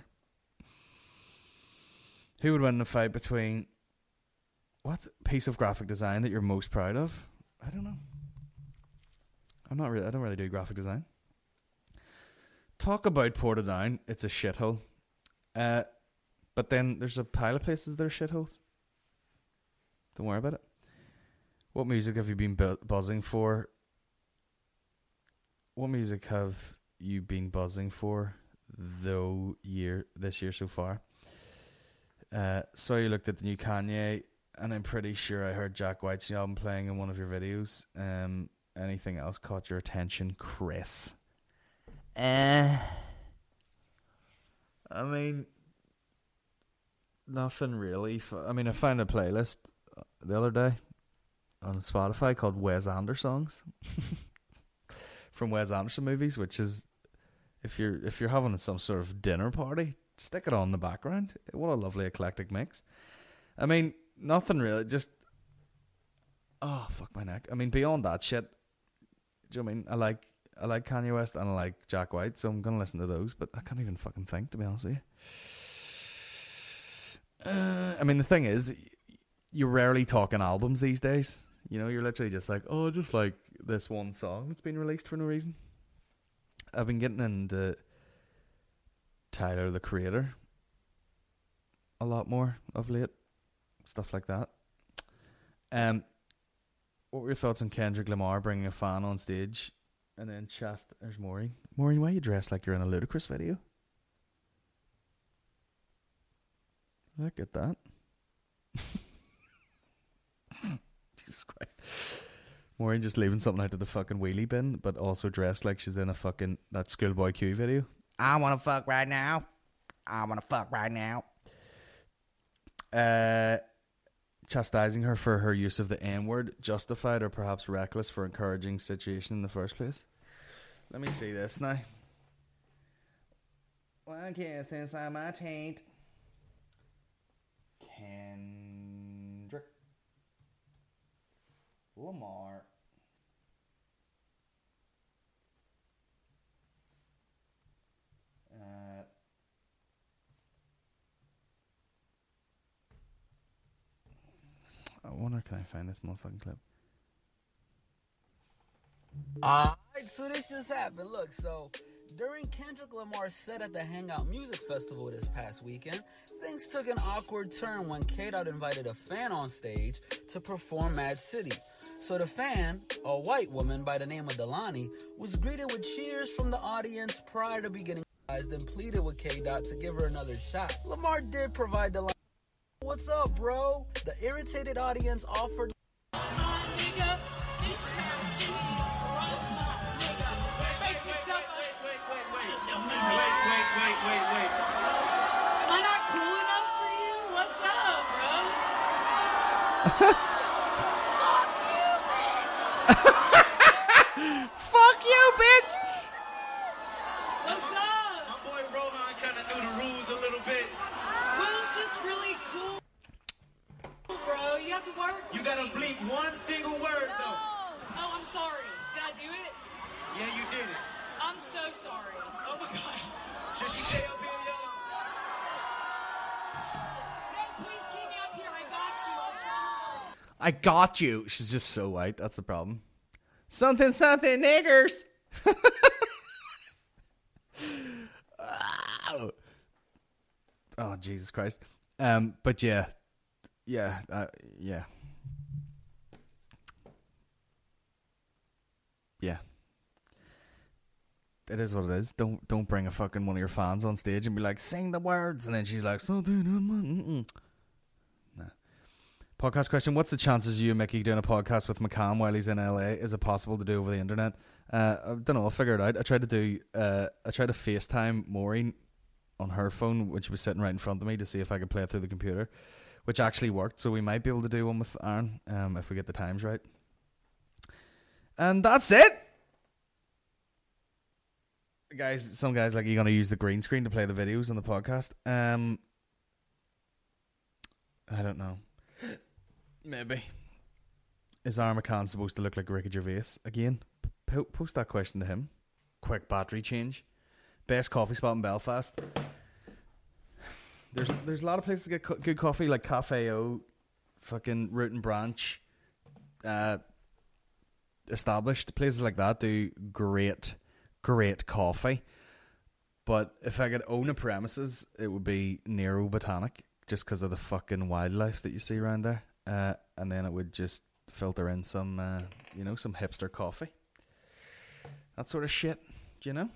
Who would win the fight between... What piece of graphic design that you're most proud of? I don't know. I don't really do graphic design. Talk about Portadown. It's a shithole. But then there's a pile of places that are shitholes. Don't worry about it. What music have you been buzzing for? What music have you been buzzing for this year so far? So you looked at the new Kanye, and I'm pretty sure I heard Jack White's new album playing in one of your videos. Anything else caught your attention, Chris? I mean, nothing really. I found a playlist the other day on Spotify called Wes Anderson songs from Wes Anderson movies, which is, if you're having some sort of dinner party, stick it on in the background. What a lovely eclectic mix. I mean, nothing really. Just, oh fuck my neck. I mean, beyond that shit. Do you know what I mean? I like Kanye West and I like Jack White, so I'm gonna listen to those. But I can't even fucking think, to be honest with you. I mean, the thing is, you're rarely talking albums these days. You know, you're literally just like, oh, just like this one song that's been released for no reason. I've been getting into Tyler, the Creator, a lot more of late. Stuff like that. What were your thoughts on Kendrick Lamar bringing a fan on stage? And then there's Maureen. Maureen, why are you dressed like you're in a Ludacris video? Look at that. Jesus Christ. Maureen just leaving something out of the fucking wheelie bin, but also dressed like she's in a fucking, that Schoolboy Q video. I want to fuck right now. I want to fuck right now. Chastising her for her use of the N-word, justified or perhaps reckless for encouraging situation in the first place. Let me see this now. One kiss inside my taint. Kendrick Lamar. I wonder, can I find this motherfucking clip?
Alright, so this just happened. Look, so during Kendrick Lamar's set at the Hangout Music Festival this past weekend, things took an awkward turn when K-Dot invited a fan on stage to perform Mad City. So the fan, a white woman by the name of Delani, was greeted with cheers from the audience prior to beginning, then pleaded with K-Dot to give her another shot. Lamar did provide Delani. What's up, bro? The irritated audience offered.
Wait. Am I not cool enough for you? What's up, bro?
Fuck you, bitch!
What's up? My boy Rohan kind of knew the rules a little bit. Will's just really cool, bro. You have to work. You gotta bleep one single word, though. Oh, I'm sorry. Did I do it? Yeah, you did it. I'm so sorry. Oh my god. Should she stay up here, y'all? No, please keep me up here. I got you. I'll try.
I got you. She's just so white. That's the problem. Something, niggers. Oh, Jesus Christ. But yeah. Yeah. It is what it is. Don't bring a fucking one of your fans on stage and be like, sing the words, and then she's like, something. Nah. Podcast question: what's the chances of you and Mickey doing a podcast with McCann while he's in LA? Is it possible to do over the internet? I don't know. I'll figure it out. I tried to FaceTime Maureen on her phone when she was sitting right in front of me to see if I could play it through the computer, which actually worked. So we might be able to do one with Aaron if we get the times right. And that's it. Guys, some guys like, you're going to use the green screen to play the videos on the podcast. I don't know. Maybe. Is Aaron McCann supposed to look like Ricky Gervais again? Post that question to him. Quick battery change. Best coffee spot in Belfast. There's a lot of places to get good coffee, like Cafe O, fucking Root and Branch, established places like that do great coffee. But if I could own a premises, it would be Nero Botanic, just because of the fucking wildlife that you see around there. And then it would just filter in some, some hipster coffee. That sort of shit, do you know?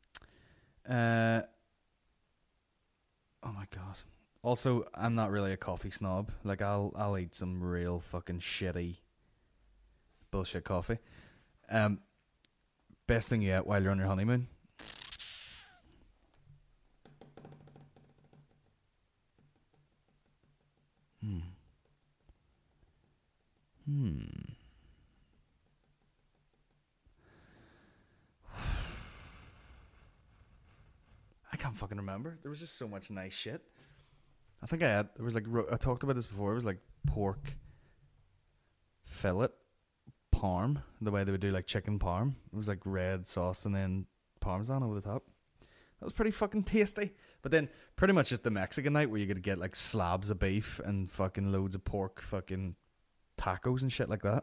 Oh my god. Also, I'm not really a coffee snob. Like, I'll eat some real fucking shitty bullshit coffee. Best thing you eat while you're on your honeymoon. I can't fucking remember. There was just so much nice shit. I think I talked about this before. It was like pork fillet parm, the way they would do like chicken parm. It was like red sauce and then parmesan over the top. That was pretty fucking tasty. But then pretty much just the Mexican night where you could get like slabs of beef and fucking loads of pork, fucking tacos and shit like that.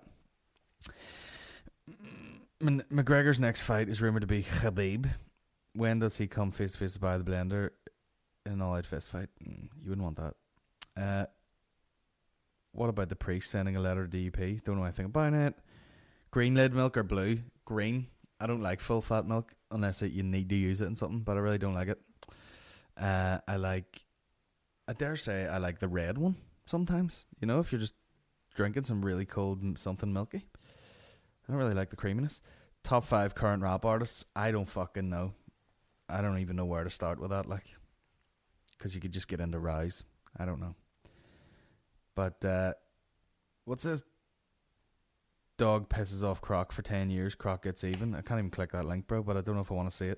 McGregor's next fight is rumored to be Khabib. When does he come face to face by the blender in an all-out fist fight? You wouldn't want that. What about the priest sending a letter to DUP? Don't know anything about it. Green lid milk or blue? Green. I don't like full fat milk unless you need to use it in something, but I really don't like it. I dare say I like the red one sometimes. You know, if you're just drinking some really cold something milky. I don't really like the creaminess. Top 5 current rap artists? I don't fucking know. I don't even know where to start with that, like, because you could just get into Rise. I don't know. But what's this? Dog pisses off Croc for 10 years. Croc gets even. I can't even click that link, bro, but I don't know if I want to see it.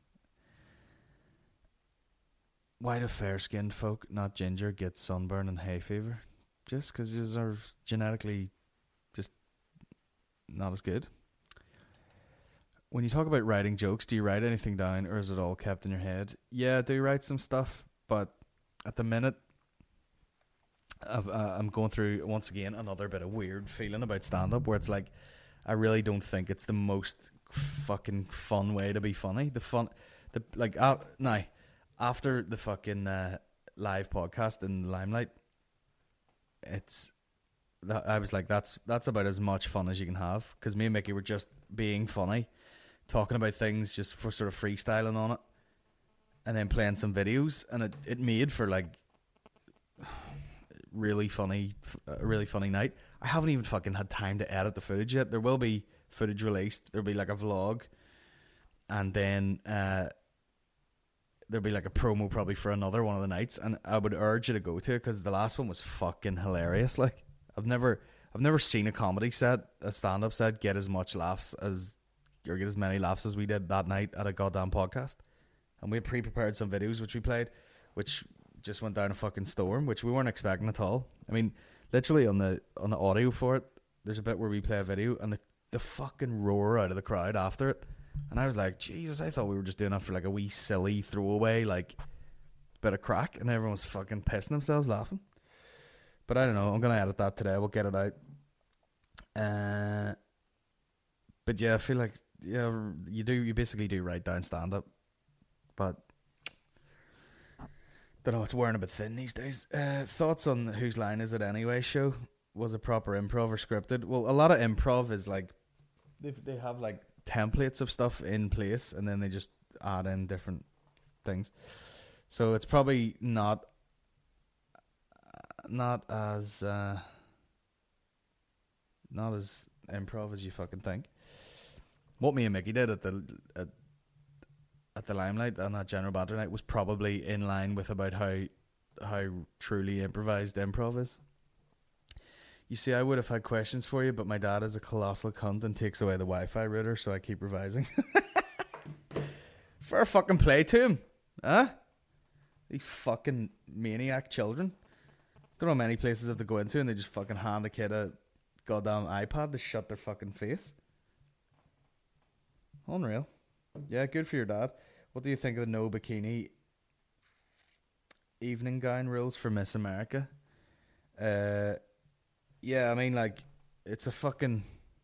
Why do fair-skinned folk, not ginger, get sunburn and hay fever? Just because you are genetically just not as good. When you talk about writing jokes, do you write anything down or is it all kept in your head? Yeah, I do write some stuff, but at the minute, I'm going through, once again, another bit of weird feeling about stand-up where it's like, I really don't think it's the most fucking fun way to be funny. Now, after the fucking live podcast in Limelight, I was like, that's about as much fun as you can have, because me and Mickey were just being funny, talking about things just for sort of freestyling on it, and then playing some videos, and it made for like a really funny night. I haven't even fucking had time to edit the footage yet. There will be footage released. There'll be like a vlog, and then there'll be like a promo probably for another one of the nights, and I would urge you to go to it because the last one was fucking hilarious. Like, I've never seen a comedy set, a stand-up set, get as much laughs as, or get as many laughs as we did that night at a goddamn podcast. And we had pre-prepared some videos which we played, which just went down a fucking storm, which we weren't expecting at all. I mean, literally on the audio for it, there's a bit where we play a video and the fucking roar out of the crowd after it. And I was like, Jesus, I thought we were just doing that for like a wee silly throwaway, like, bit of crack, and everyone was fucking pissing themselves laughing. But I don't know, I'm going to edit that today, we'll get it out. But yeah, I feel like, yeah, you basically do write down stand-up. But don't know, it's wearing a bit thin these days. Thoughts on Whose Line Is It Anyway show? Was it proper improv or scripted? Well, a lot of improv is like, they have like templates of stuff in place, and then they just add in different things. So it's probably not as improv as you fucking think. What me and Mickey did at the Limelight on that general banter night was probably in line with about how how truly improvised improv is. You see, I would have had questions for you, but my dad is a colossal cunt and takes away the Wi-Fi router, so I keep revising. Fair fucking play to him, huh? These fucking maniac children. Don't know how many places have to go into and they just fucking hand a kid a goddamn iPad to shut their fucking face. Unreal. Yeah, good for your dad. What do you think of the no bikini evening gown rules for Miss America? Yeah, I mean, like, it's a fucking...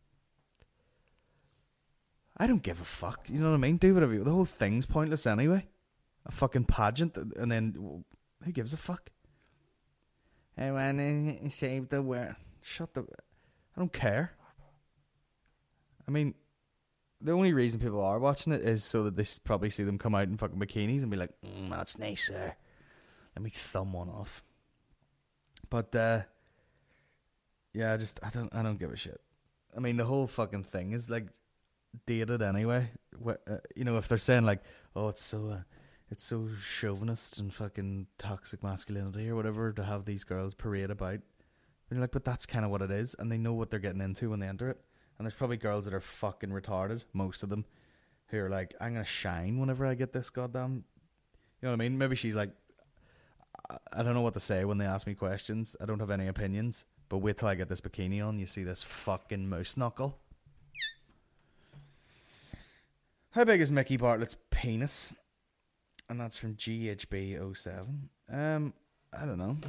I don't give a fuck, you know what I mean? Do whatever you... The whole thing's pointless anyway. A fucking pageant, and then... Who gives a fuck? I want to save the world. Shut the... I don't care. I mean, the only reason people are watching it is so that they probably see them come out in fucking bikinis and be like, that's nice, sir. Let me thumb one off. But, yeah, I don't give a shit. I mean, the whole fucking thing is, like, dated anyway. You know, if they're saying, like, oh, it's so chauvinist and fucking toxic masculinity or whatever to have these girls parade about. And you're like, but that's kind of what it is, and they know what they're getting into when they enter it. And there's probably girls that are fucking retarded, most of them, who are like, I'm going to shine whenever I get this goddamn... You know what I mean? Maybe she's like, I don't know what to say when they ask me questions. I don't have any opinions. But wait till I get this bikini on, you see this fucking moose knuckle. How big is Mickey Bartlett's penis? And that's from GHB07. I don't know.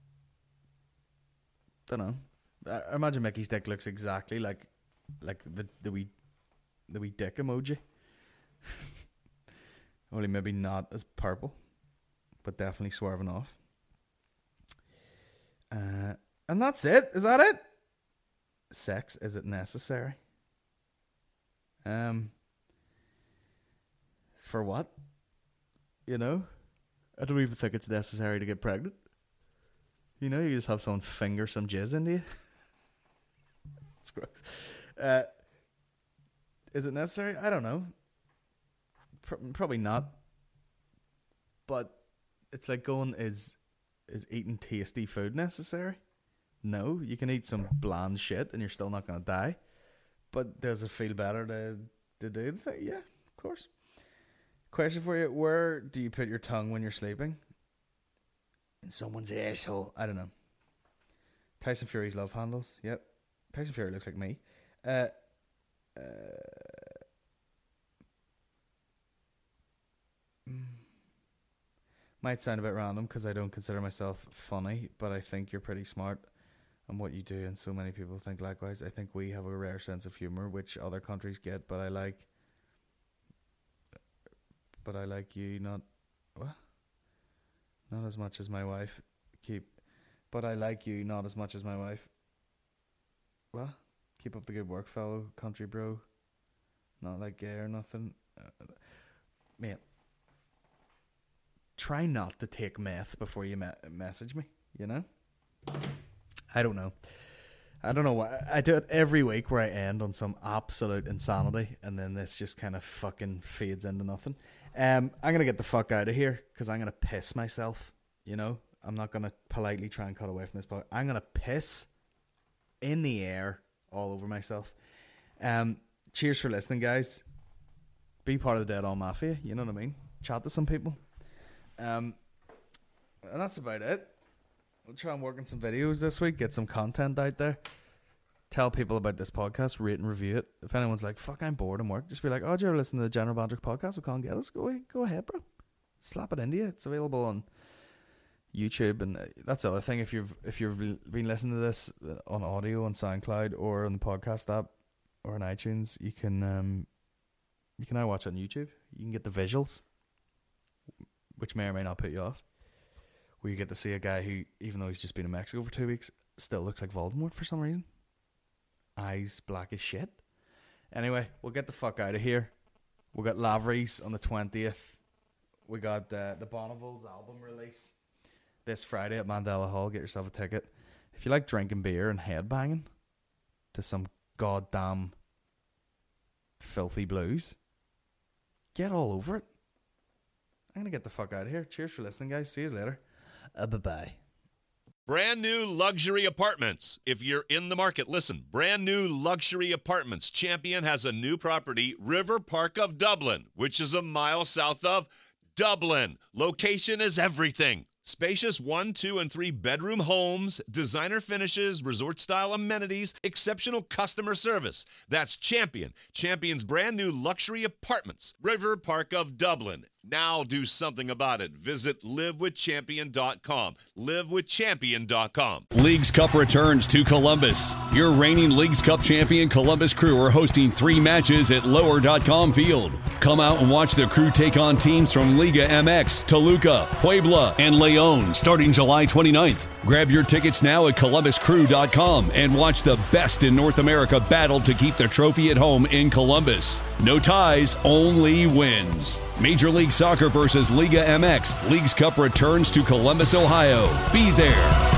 I imagine Mickey's dick looks exactly like the wee dick emoji. Only maybe not as purple, but definitely swerving off. And that's it. Is that it? Sex, is it necessary? For what? You know? I don't even think it's necessary to get pregnant. You know, you just have someone finger some jizz into you. It's gross. Is it necessary? I don't know. Probably not. But it's like going, is eating tasty food necessary? No, you can eat some bland shit and you're still not going to die. But does it feel better to do the thing? Yeah, of course. Question for you: where do you put your tongue when you're sleeping? In someone's asshole. I don't know. Tyson Fury's love handles. Yep. Tyson Fury looks like me. Might sound a bit random because I don't consider myself funny, but I think you're pretty smart on what you do, and so many people think likewise. I think we have a rare sense of humor, which other countries get, but I like you not... What? Not as much as my wife. But I like you not as much as my wife. What? Keep up the good work, fellow country bro. Not like gay or nothing. Mate, try not to take meth before you message me, you know? I don't know why. I do it every week where I end on some absolute insanity, and then this just kind of fucking fades into nothing. I'm going to get the fuck out of here because I'm going to piss myself, you know? I'm not going to politely try and cut away from this, but I'm going to piss in the air all over myself. Cheers for listening, guys. Be part of the Dead On Mafia, you know what I mean? Chat to some people. And that's about it. We'll try and work on some videos this week, get some content out there. Tell people about this podcast, rate and review it. If anyone's like, fuck, I'm bored and work, just be like, oh, did you ever listen to the General Banter podcast? We can't get us. Go ahead, bro. Slap it into you. It's available on YouTube, and that's the other thing. If you've been listening to this on audio on SoundCloud or on the podcast app or on iTunes, you can now watch it on YouTube. You can get the visuals, which may or may not put you off. Where you get to see a guy who, even though he's just been in Mexico for 2 weeks, still looks like Voldemort for some reason. Eyes black as shit. Anyway, we'll get the fuck out of here. We got Lavery's on the 20th. We got the Bonneville's album release this Friday at Mandela Hall. Get yourself a ticket. If you like drinking beer and headbanging to some goddamn filthy blues, get all over it. I'm going to get the fuck out of here. Cheers for listening, guys. See you later. Bye-bye.
Brand new luxury apartments. If you're in the market, listen. Brand new luxury apartments. Champion has a new property, River Park of Dublin, which is a mile south of Dublin. Location is everything. Spacious 1, 2, and 3 bedroom homes, designer finishes, resort-style amenities, exceptional customer service. That's Champion. Champion's brand new luxury apartments, River Park of Dublin. Now do something about it. Visit livewithchampion.com. Livewithchampion.com.
Leagues Cup returns to Columbus. Your reigning Leagues Cup champion Columbus Crew are hosting 3 matches at lower.com field. Come out and watch the Crew take on teams from Liga MX, Toluca, Puebla, and Leon starting July 29th. Grab your tickets now at columbuscrew.com and watch the best in North America battle to keep the trophy at home in Columbus. No ties, only wins. Major League Soccer versus Liga MX. Leagues Cup returns to Columbus, Ohio. Be there.